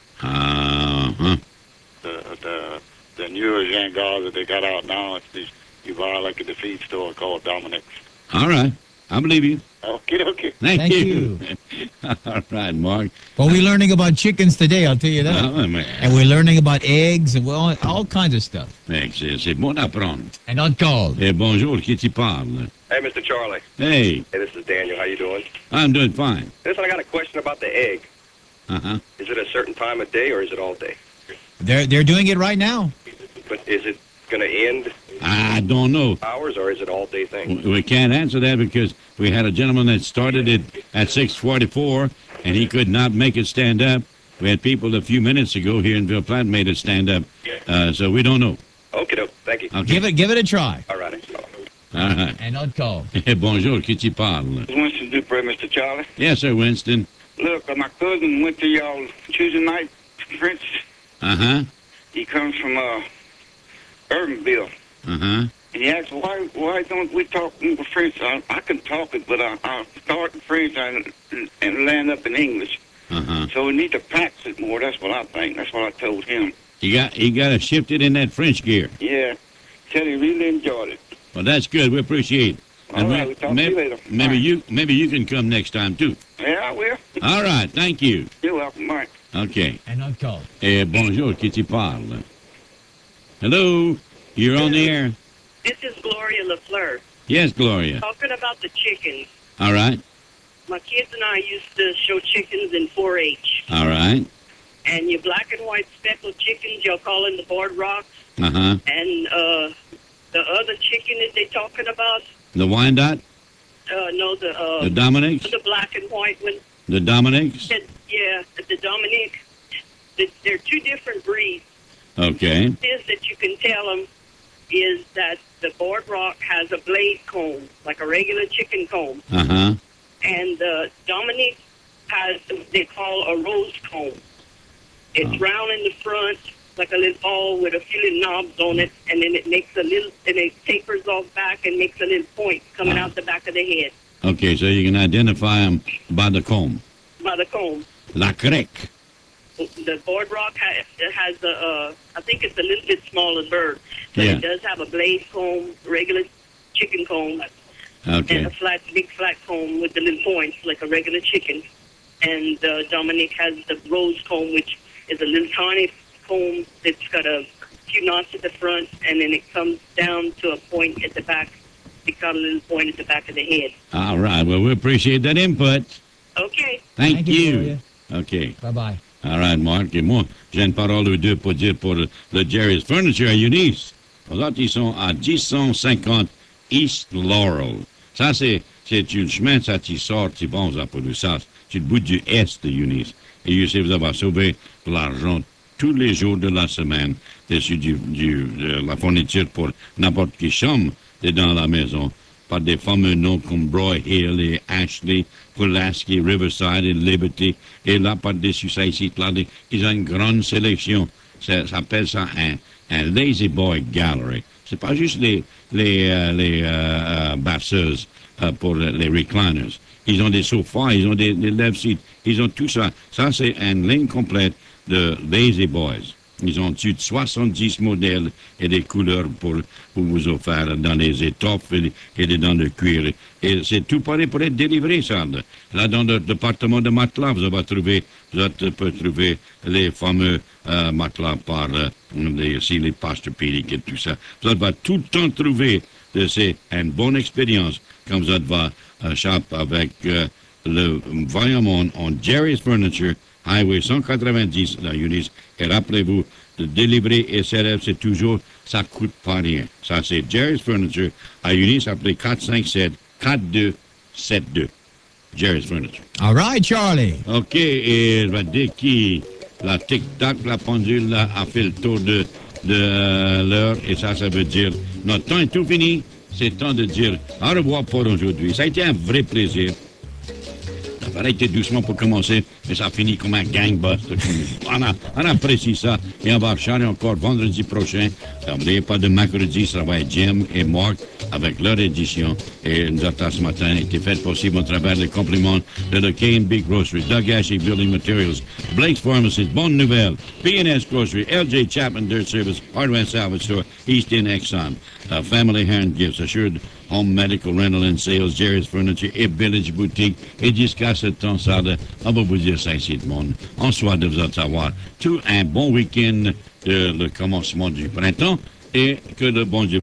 Uh-huh.
The the the newer Jangar that they got out now, it's these you buy like at the feed store called Dominic's.
All right. I believe you.
Okay, okay.
Thank,
Thank
you. All right, Mark.
Well, we're learning about chickens today, I'll tell you that.
Oh, man.
And we're learning about eggs and well, all kinds of stuff.
Mec, c'est c'est bon d'apprendre.
And on call.
Et bonjour, qui t'y parle?
Hey, Mister Charlie.
Hey,
Hey, this is Daniel. How you doing?
I'm doing fine.
Listen, I got a question about the egg.
Uh-huh.
Is it a certain time of day or is it all day?
They're they're doing it right now.
But is it going to end
I don't know.
hours or is it all day thing?
We can't answer that because we had a gentleman that started it at six forty-four, and he could not make it stand up. We had people a few minutes ago here in Ville Platte made it stand up, uh, so we don't know.
Okay, doke. Thank you.
Okay.
Give it give it a try.
All right.
All right.
And on call.
Eh, bonjour, qui t'y parle?
Winston Dupree, Mister Charlie.
Yes, sir, Winston.
Look, uh, my cousin went to y'all Tuesday night French.
Uh-huh.
He comes from uh, Urbanville.
Uh-huh.
And he asked, why why don't we talk in French? I, I can talk it, but I, I'll start in French and, and land up in English.
Uh-huh.
So we need to practice it more. That's what I think. That's what I told him.
You got you got to shift it in that French gear.
Yeah. Said he really enjoyed it.
Well, that's good. We appreciate it.
All right, we'll talk to you later.
Maybe you maybe you can come next time too.
Yeah, I will.
All right. Thank you.
You're welcome, Mike.
Okay.
And on call.
Eh, bonjour, qui t'y parle? Hello. You're on the air.
This is Gloria LaFleur.
Yes, Gloria.
Talking about the chickens.
All right.
My kids and I used to show chickens in four H.
All right.
And your black and white speckled chickens, y'all call in the board rocks.
Uh-huh.
And uh, the other chicken that they talking about,
The Wyandotte?
uh, no, the... Uh,
The Dominics?
The black and white one.
The Dominics?
That, yeah, the Dominique. The, they're two different breeds.
Okay.
It is that you can tell them is that the board rock has a blade comb, like a regular chicken comb.
Uh-huh.
And the Dominique has, they call a rose comb. It's
Oh.
round in the front, like a little ball with a few little knobs on it, and then it makes a little, and it tapers off back and makes a little point coming
Oh.
out the back of the head
Okay, so you can identify them by the comb.
by the comb.
La crec.
The board rock has, it has a, uh, I think it's a little bit smaller bird, but
Yeah.
it does have a blade comb, regular chicken comb,
Okay.
and a flat, big flat comb with the little points like a regular chicken. And uh, Dominique has the rose comb, which is a little tiny comb that's got a few knots at the front, and then it comes down to a point at the back. It's got a little point at the back of the head.
All right. Well, we appreciate that input.
Okay.
Thank,
Thank you,
you.
Gloria.
Okay.
Bye-bye.
All right, Marc. Et moi, j'ai une parole ou deux pour dire pour le, le Jerry's Furniture à Eunice. Les autres, ils sont à dix cent cinquante East Laurel. Ça, c'est, c'est un chemin, ça, tu sors, tu vas à Pouloussas. C'est le bout du est de Eunice. Et you sais, vous avez sauvé de l'argent tous les jours de la semaine dessus du, du, de la fourniture pour n'importe qui chambre dans la maison. Par des fameux noms comme Broy Hill et Ashley, Pulaski, Riverside et Liberty. Et là, par-dessus ça, ici, là, ils ont une grande sélection. Ça s'appelle ça un, un Lazy Boy Gallery. C'est pas juste les, les, euh, les euh, euh, basseuses euh, pour les recliners. Ils ont des sofas, ils ont des, des love seats, ils ont tout ça. Ça, c'est une ligne complète de Lazy Boys. Ils ont dessus de soixante-dix modèles et des couleurs pour, pour vous offrir dans les étoffes et, et dans le cuir. Et c'est tout pareil pour être délivré, ça. Là, dans le département de matelas, vous allez trouver, vous allez trouver les fameux euh, matelas par euh, les, aussi les Posturepedic et tout ça. Vous allez tout le temps trouver, euh, c'est une bonne expérience quand vous allez euh, shop avec euh, le voyons en Jerry's Furniture Highway cent quatre-vingt-dix, là, Eunice. Et rappelez-vous, de délivrer S R F, c'est toujours, ça coûte pas rien. Ça, c'est Jerry's Furniture. À Eunice, appelez quatre cinq sept, quatre deux sept deux. Jerry's Furniture.
All right, Charlie.
OK, et ben, dès que la tic-tac, la pendule là, a fait le tour de, de euh, l'heure, et ça, ça veut dire notre temps est tout fini. C'est temps de dire au revoir pour aujourd'hui. Ça a été un vrai plaisir. Ça paraît été doucement pour commencer, mais ça finit comme un gangbuster. on, a, on apprécie ça. Et on va recharger encore vendredi prochain. N'oubliez pas de mercredi, ça va être Jim et Mark avec leur édition. Et nous autres, ce matin, a été fait possible à travers les compliments de le K and B Grocery, Doug Ashley Building Materials, Blake's Pharmacy, Bonne Nouvelle, P and S Grocery, L J Chapman Dirt Service, Hardware Salvage Store, East End Exxon, uh, Family Hand Gifts, Assured Home Medical Rental and Sales, Jerry's Furniture et Village Boutique. Et jusqu'à ce temps, ça, on va vous dire ça ici, le monde. En soit de vous avoir tout un bon week-end de le commencement du printemps et que le bon Dieu